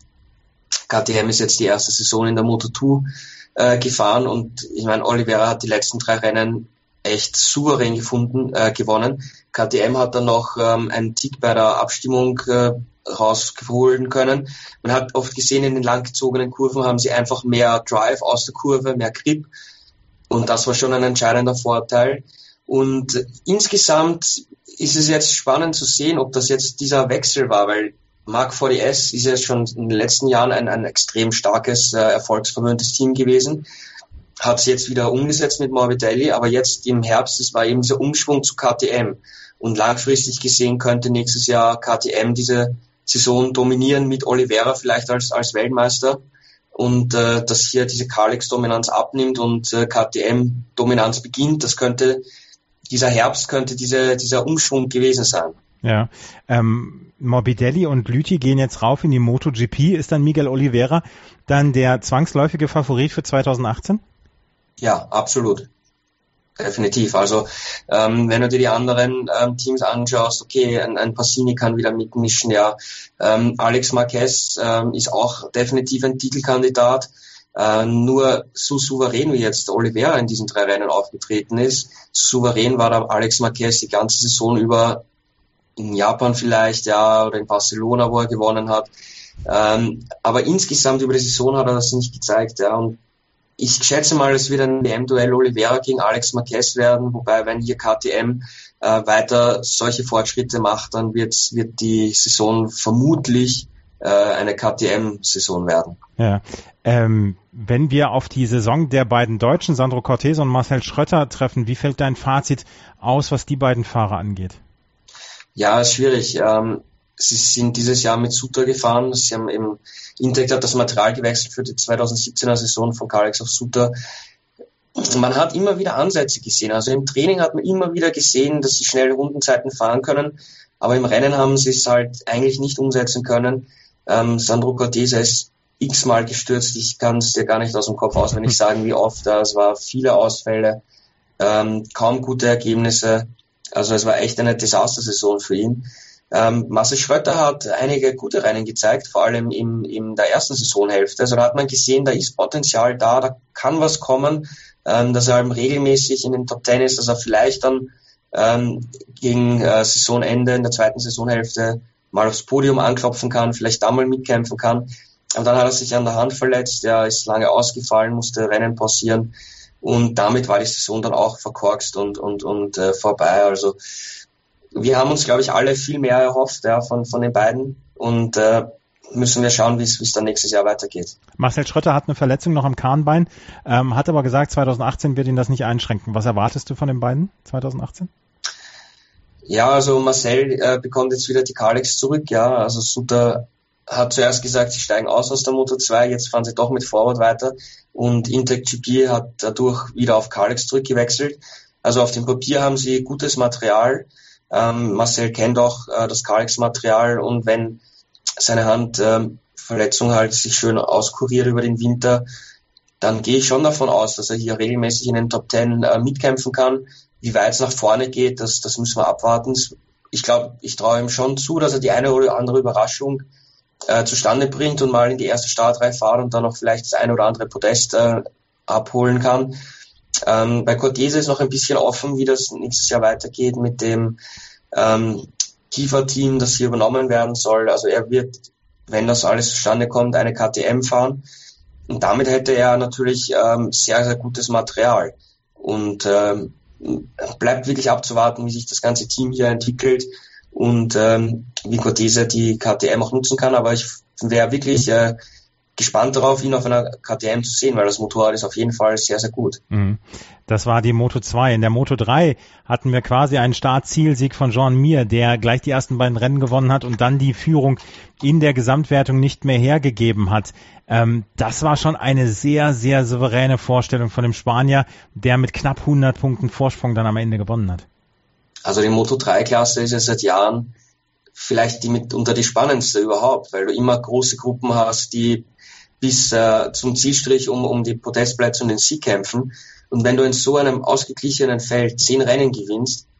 K T M ist jetzt die erste Saison in der Moto zwei äh, gefahren und ich meine, Oliveira hat die letzten drei Rennen echt souverän gefunden, äh, gewonnen. K T M hat dann noch ähm, einen Tick bei der Abstimmung äh, rausholen können. Man hat oft gesehen, in den langgezogenen Kurven haben sie einfach mehr Drive aus der Kurve, mehr Grip und das war schon ein entscheidender Vorteil. Und äh, insgesamt ist es jetzt spannend zu sehen, ob das jetzt dieser Wechsel war, weil Marc V D S ist ja schon in den letzten Jahren ein, ein extrem starkes, äh, erfolgsverwöhntes Team gewesen, hat es jetzt wieder umgesetzt mit Morbidelli, aber jetzt im Herbst, es war eben dieser Umschwung zu K T M und langfristig gesehen könnte nächstes Jahr K T M diese Saison dominieren mit Oliveira vielleicht als als Weltmeister und äh, dass hier diese Kalex-Dominanz abnimmt und äh, K T M-Dominanz beginnt, das könnte, dieser Herbst könnte diese, dieser Umschwung gewesen sein. Ja, ähm, Morbidelli und Lüthi gehen jetzt rauf in die MotoGP. Ist dann Miguel Oliveira dann der zwangsläufige Favorit für zwanzig achtzehn? Ja, absolut. Definitiv. Also ähm, wenn du dir die anderen ähm, Teams anschaust, okay, ein, ein Passini kann wieder mitmischen, ja. Ähm, Alex Marquez ähm, ist auch definitiv ein Titelkandidat. Äh, nur so souverän wie jetzt Oliveira in diesen drei Rennen aufgetreten ist, souverän war da Alex Marquez die ganze Saison über, in Japan vielleicht, ja, oder in Barcelona, wo er gewonnen hat. Ähm, aber insgesamt über die Saison hat er das nicht gezeigt, ja. Und ich schätze mal, es wird ein W M-Duell Oliveira gegen Alex Marquez werden, wobei, wenn hier K T M äh, weiter solche Fortschritte macht, dann wird, wird die Saison vermutlich äh, eine K T M-Saison werden. Ja, ähm, wenn wir auf die Saison der beiden Deutschen, Sandro Cortese und Marcel Schrötter, treffen, wie fällt dein Fazit aus, was die beiden Fahrer angeht? Ja, ist schwierig. Ähm, sie sind dieses Jahr mit Suter gefahren. Sie haben eben, Intec hat das Material gewechselt für die zwanzig siebzehner Saison von Kalex auf Suter. Man hat immer wieder Ansätze gesehen. Also im Training hat man immer wieder gesehen, dass sie schnelle Rundenzeiten fahren können. Aber im Rennen haben sie es halt eigentlich nicht umsetzen können. Ähm, Sandro Cortese ist x-mal gestürzt. Ich kann es dir gar nicht aus dem Kopf auswendig sagen, wie oft. Es war viele Ausfälle, ähm, kaum gute Ergebnisse. Also es war echt eine Desastersaison für ihn. Ähm, Marcel Schrötter hat einige gute Rennen gezeigt, vor allem in, in der ersten Saisonhälfte. Also da hat man gesehen, da ist Potenzial da, da kann was kommen, ähm, dass er eben regelmäßig in den Top Ten ist, dass er vielleicht dann ähm, gegen äh, Saisonende in der zweiten Saisonhälfte mal aufs Podium anklopfen kann, vielleicht da mal mitkämpfen kann. Aber dann hat er sich an der Hand verletzt, er ist lange ausgefallen, musste Rennen pausieren und damit war die Saison dann auch verkorkst und, und, und äh, vorbei. Also wir haben uns, glaube ich, alle viel mehr erhofft, ja, von, von den beiden und äh, müssen wir schauen, wie es dann nächstes Jahr weitergeht. Marcel Schrötter hat eine Verletzung noch am Kahnbein, ähm, hat aber gesagt, zwanzig achtzehn wird ihn das nicht einschränken. Was erwartest du von den beiden zwanzig achtzehn? Ja, also Marcel äh, bekommt jetzt wieder die Kalex zurück, ja, also Suter hat zuerst gesagt, sie steigen aus aus der Moto zwei, jetzt fahren sie doch mit Forward weiter und Intec G P hat dadurch wieder auf Kalex zurückgewechselt. Also auf dem Papier haben sie gutes Material. Ähm, Marcel kennt auch äh, das Kalex-Material und wenn seine Handverletzung ähm, halt sich schön auskuriert über den Winter, dann gehe ich schon davon aus, dass er hier regelmäßig in den Top Ten äh, mitkämpfen kann. Wie weit es nach vorne geht, das, das müssen wir abwarten. Ich glaube, ich traue ihm schon zu, dass er die eine oder andere Überraschung äh, zustande bringt und mal in die erste Startreihe fährt und dann noch vielleicht das eine oder andere Podest äh, abholen kann. Ähm, bei Cortese ist noch ein bisschen offen, wie das nächstes Jahr weitergeht mit dem ähm, Kiefer-Team, das hier übernommen werden soll. Also er wird, wenn das alles zustande kommt, eine K T M fahren. Und damit hätte er natürlich ähm, sehr, sehr gutes Material. Und ähm, bleibt wirklich abzuwarten, wie sich das ganze Team hier entwickelt und ähm, wie Cortese die K T M auch nutzen kann. Aber ich wäre wirklich äh, gespannt darauf, ihn auf einer K T M zu sehen, weil das Motorrad ist auf jeden Fall sehr, sehr gut. Das war die Moto zwei. In der Moto drei hatten wir quasi einen Startzielsieg von Joan Mir, der gleich die ersten beiden Rennen gewonnen hat und dann die Führung in der Gesamtwertung nicht mehr hergegeben hat. Ähm, das war schon eine sehr, sehr souveräne Vorstellung von dem Spanier, der mit knapp hundert Punkten Vorsprung dann am Ende gewonnen hat. Also die Moto drei Klasse ist ja seit Jahren vielleicht die mit unter die spannendste überhaupt, weil du immer große Gruppen hast, die bis äh, zum Zielstrich um, um die Podestplätze und den Sieg kämpfen. Und wenn du in so einem ausgeglichenen Feld zehn Rennen gewinnst,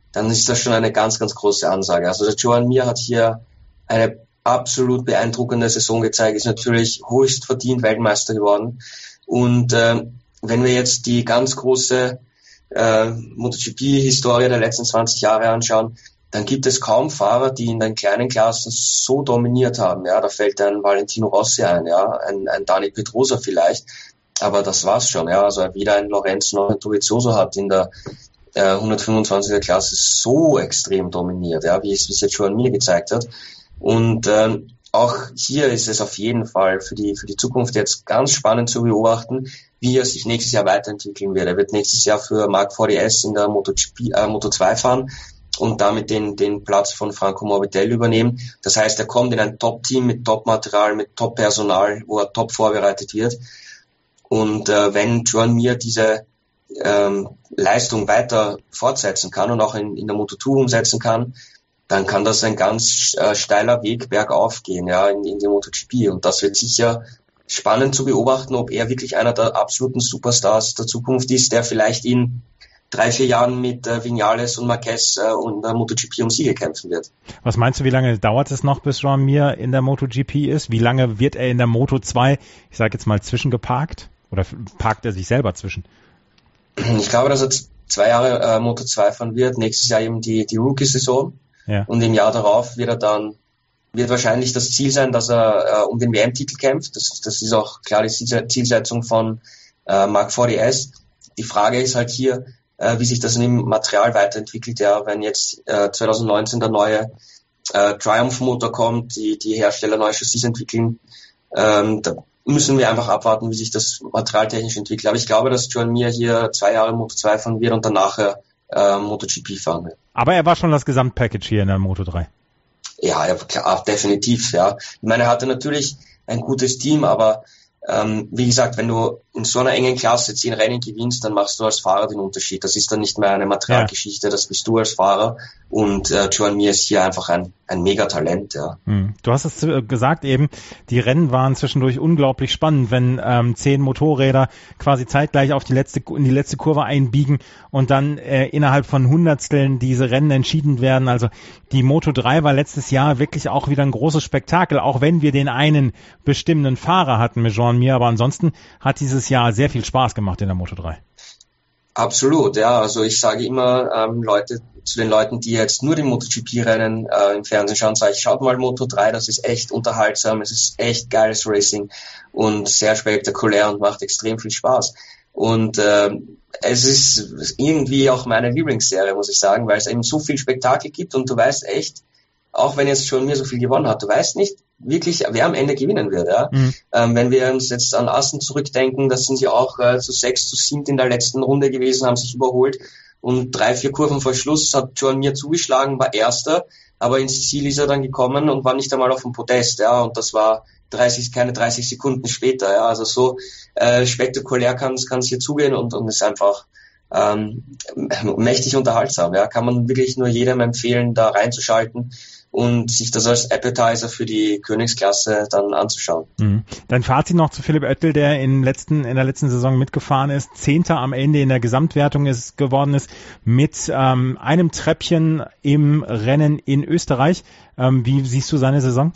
dann ist das schon eine ganz, ganz große Ansage. Also der Joan Mir hat hier eine absolut beeindruckende Saison gezeigt, ist natürlich höchst verdient Weltmeister geworden. Und äh, wenn wir jetzt die ganz große äh, MotoGP-Historie der letzten zwanzig Jahre anschauen, dann gibt es kaum Fahrer, die in den kleinen Klassen so dominiert haben. Ja, da fällt ein Valentino Rossi ein, ja, ein, ein Dani Pedrosa vielleicht, aber das war's schon. Ja, also weder ein Lorenzo noch ein Dovizioso hat in der äh, hundertfünfundzwanziger Klasse so extrem dominiert, ja, wie es, wie es jetzt Joan Mir gezeigt hat. Und ähm, auch hier ist es auf jeden Fall für die für die Zukunft jetzt ganz spannend zu beobachten, wie er sich nächstes Jahr weiterentwickeln wird. Er wird nächstes Jahr für Marc V D S in der MotoGP, äh, Moto zwei fahren und damit den den Platz von Franco Morbidelli übernehmen. Das heißt, er kommt in ein Top-Team mit Top-Material, mit Top-Personal, wo er top vorbereitet wird. Und äh, wenn Joan Mir diese ähm, Leistung weiter fortsetzen kann und auch in, in der Moto zwei umsetzen kann, dann kann das ein ganz äh, steiler Weg bergauf gehen, ja, in, in die MotoGP. Und das wird sicher spannend zu beobachten, ob er wirklich einer der absoluten Superstars der Zukunft ist, der vielleicht in drei, vier Jahren mit äh, Viñales und Marquez äh, und der MotoGP um Siege kämpfen wird. Was meinst du, wie lange dauert es noch, bis Joan Mir in der MotoGP ist? Wie lange wird er in der Moto zwei, ich sage jetzt mal, zwischengeparkt? Oder parkt er sich selber zwischen? Ich glaube, dass er zwei Jahre äh, Moto zwei fahren wird, nächstes Jahr eben die, die Rookie-Saison. Ja. Und im Jahr darauf wird er dann, wird wahrscheinlich das Ziel sein, dass er äh, um den W M-Titel kämpft. Das, das ist auch klar die Zielsetzung von äh, Marc V D S. Die Frage ist halt hier, äh, wie sich das in dem Material weiterentwickelt. Ja, wenn jetzt äh, zwanzig neunzehn der neue äh, Triumph-Motor kommt, die die Hersteller neue Chassis entwickeln, ähm, da müssen wir einfach abwarten, wie sich das materialtechnisch entwickelt. Aber ich glaube, dass Joan Mir hier zwei Jahre Moto zwei fahren wird und danach äh, MotoGP fahren wird. Aber er war schon das Gesamtpackage hier in der Moto drei. Ja, ja, klar, definitiv, ja. Ich meine, er hatte natürlich ein gutes Team, aber ähm, wie gesagt, wenn du in so einer engen Klasse zehn Rennen gewinnst, dann machst du als Fahrer den Unterschied. Das ist dann nicht mehr eine Materialgeschichte, ja. Das bist du als Fahrer. Und äh, Joan Mir ist hier einfach ein, ein Megatalent, ja. Hm. Du hast es äh, gesagt eben, die Rennen waren zwischendurch unglaublich spannend, wenn ähm, zehn Motorräder quasi zeitgleich auf die letzte in die letzte Kurve einbiegen und dann äh, innerhalb von Hundertsteln diese Rennen entschieden werden. Also die Moto drei war letztes Jahr wirklich auch wieder ein großes Spektakel, auch wenn wir den einen bestimmenden Fahrer hatten mit Joan Mir, aber ansonsten hat dieses Jahr sehr viel Spaß gemacht in der Moto drei. Absolut, ja. Also ich sage immer ähm, Leute zu den Leuten, die jetzt nur die MotoGP-Rennen äh, im Fernsehen schauen, sage ich, schaut mal Moto drei, das ist echt unterhaltsam, es ist echt geiles Racing und sehr spektakulär und macht extrem viel Spaß. Und äh, es ist irgendwie auch meine Lieblingsserie, muss ich sagen, weil es eben so viel Spektakel gibt und du weißt echt, auch wenn jetzt Joan Mir so viel gewonnen hat, du weißt nicht wirklich, wer am Ende gewinnen wird. Ja? Mhm. Ähm, wenn wir uns jetzt an Assen zurückdenken, das sind sie auch äh, zu sechs zu sieben in der letzten Runde gewesen, haben sich überholt und drei, vier Kurven vor Schluss hat Joan Mir zugeschlagen, war Erster, aber ins Ziel ist er dann gekommen und war nicht einmal auf dem Podest. Ja, und das war dreißig, keine dreißig Sekunden später. Ja, also so äh, spektakulär kann es hier zugehen und und ist einfach ähm, mächtig unterhaltsam. Ja, kann man wirklich nur jedem empfehlen, da reinzuschalten und sich das als Appetizer für die Königsklasse dann anzuschauen. Mhm. Dein Fazit noch zu Philipp Oettel, der in, letzten, in der letzten Saison mitgefahren ist, Zehnter am Ende in der Gesamtwertung ist geworden ist, mit ähm, einem Treppchen im Rennen in Österreich. Ähm, wie siehst du seine Saison?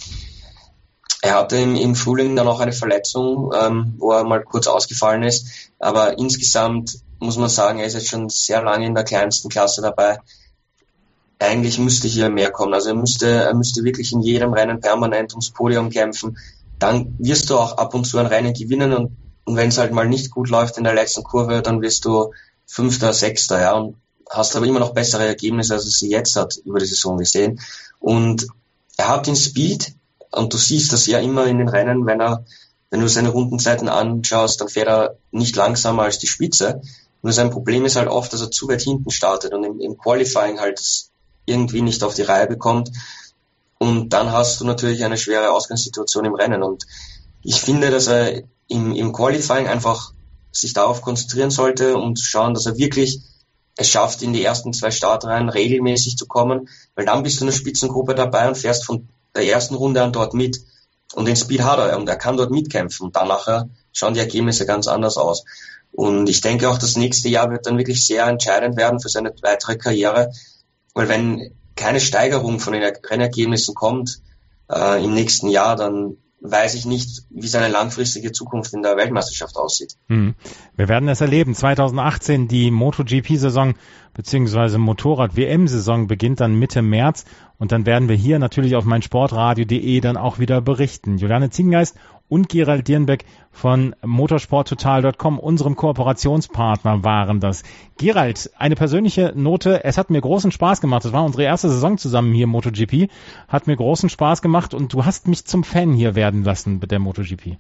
Er hatte im, im Frühling dann auch eine Verletzung, ähm, wo er mal kurz ausgefallen ist, aber insgesamt muss man sagen, er ist jetzt schon sehr lange in der kleinsten Klasse dabei. Eigentlich müsste hier mehr kommen. Also er müsste, er müsste wirklich in jedem Rennen permanent ums Podium kämpfen. Dann wirst du auch ab und zu ein Rennen gewinnen und, und wenn es halt mal nicht gut läuft in der letzten Kurve, dann wirst du Fünfter, Sechster, ja, und hast aber immer noch bessere Ergebnisse, als er sie jetzt hat über die Saison gesehen. Und er hat den Speed und du siehst das ja immer in den Rennen, wenn er, wenn du seine Rundenzeiten anschaust, dann fährt er nicht langsamer als die Spitze. Nur sein Problem ist halt oft, dass er zu weit hinten startet und im, im Qualifying halt irgendwie nicht auf die Reihe bekommt. Und dann hast du natürlich eine schwere Ausgangssituation im Rennen. Und ich finde, dass er im, im Qualifying einfach sich darauf konzentrieren sollte, um zu schauen, dass er wirklich es schafft, in die ersten zwei Startreihen regelmäßig zu kommen, weil dann bist du in der Spitzengruppe dabei und fährst von der ersten Runde an dort mit. Und den Speed hat er und er kann dort mitkämpfen. Und dann nachher schauen die Ergebnisse ganz anders aus. Und ich denke auch, das nächste Jahr wird dann wirklich sehr entscheidend werden für seine weitere Karriere. weil wenn keine Steigerung von den Rennergebnissen kommt äh, im nächsten Jahr, dann weiß ich nicht, wie seine langfristige Zukunft in der Weltmeisterschaft aussieht. Hm. Wir werden es erleben. zwanzig achtzehn, die MotoGP-Saison beziehungsweise Motorrad-W M-Saison beginnt dann Mitte März und dann werden wir hier natürlich auf meinsportradio punkt de dann auch wieder berichten. Juliane Ziegengeist und Gerald Dierenbeck von motorsporttotal punkt com, unserem Kooperationspartner, waren das. Gerald, eine persönliche Note, es hat mir großen Spaß gemacht. Das war unsere erste Saison zusammen hier im MotoGP. Hat mir großen Spaß gemacht und du hast mich zum Fan hier werden lassen mit der MotoGP.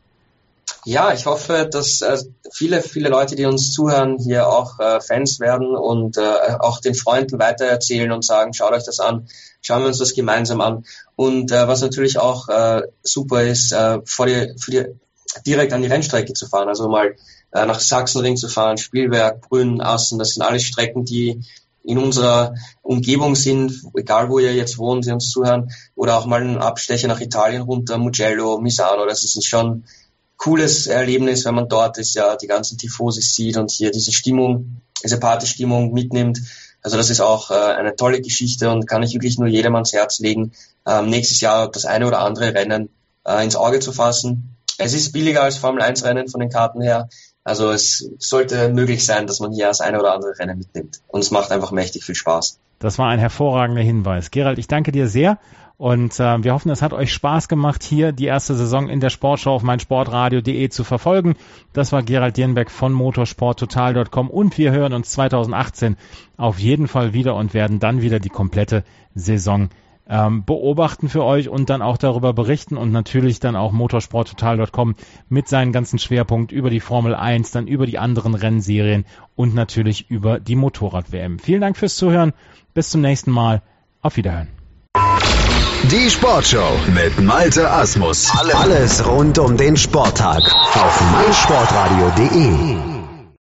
Ja, ich hoffe, dass äh, viele, viele Leute, die uns zuhören, hier auch äh, Fans werden und äh, auch den Freunden weitererzählen und sagen, schaut euch das an, schauen wir uns das gemeinsam an. Und äh, was natürlich auch äh, super ist, äh, vor die, für die, direkt an die Rennstrecke zu fahren, also mal äh, nach Sachsenring zu fahren, Spielberg, Brünn, Assen, das sind alles Strecken, die in unserer Umgebung sind, egal wo ihr jetzt wohnt, die uns zuhören, oder auch mal einen Abstecher nach Italien runter, Mugello, Misano, das ist schon cooles Erlebnis, wenn man dort ist, ja, die ganzen Tifosi sieht und hier diese Stimmung, diese Partystimmung mitnimmt. Also das ist auch äh, eine tolle Geschichte und kann ich wirklich nur jedem ans Herz legen, ähm, nächstes Jahr das eine oder andere Rennen äh, ins Auge zu fassen. Es ist billiger als Formel eins Rennen von den Karten her. Also es sollte möglich sein, dass man hier das eine oder andere Rennen mitnimmt. Und es macht einfach mächtig viel Spaß. Das war ein hervorragender Hinweis. Gerald, ich danke dir sehr. Und äh, wir hoffen, es hat euch Spaß gemacht, hier die erste Saison in der Sportschau auf meinsportradio punkt de zu verfolgen. Das war Gerald Dierenbeck von motorsporttotal punkt com und wir hören uns zwanzig achtzehn auf jeden Fall wieder und werden dann wieder die komplette Saison ähm, beobachten für euch und dann auch darüber berichten und natürlich dann auch motorsporttotal punkt com mit seinen ganzen Schwerpunkten über die Formel eins, dann über die anderen Rennserien und natürlich über die Motorrad-W M. Vielen Dank fürs Zuhören. Bis zum nächsten Mal. Auf Wiederhören. Die Sportshow mit Malte Asmus. Alles rund um den Sporttag auf meinsportradio punkt de.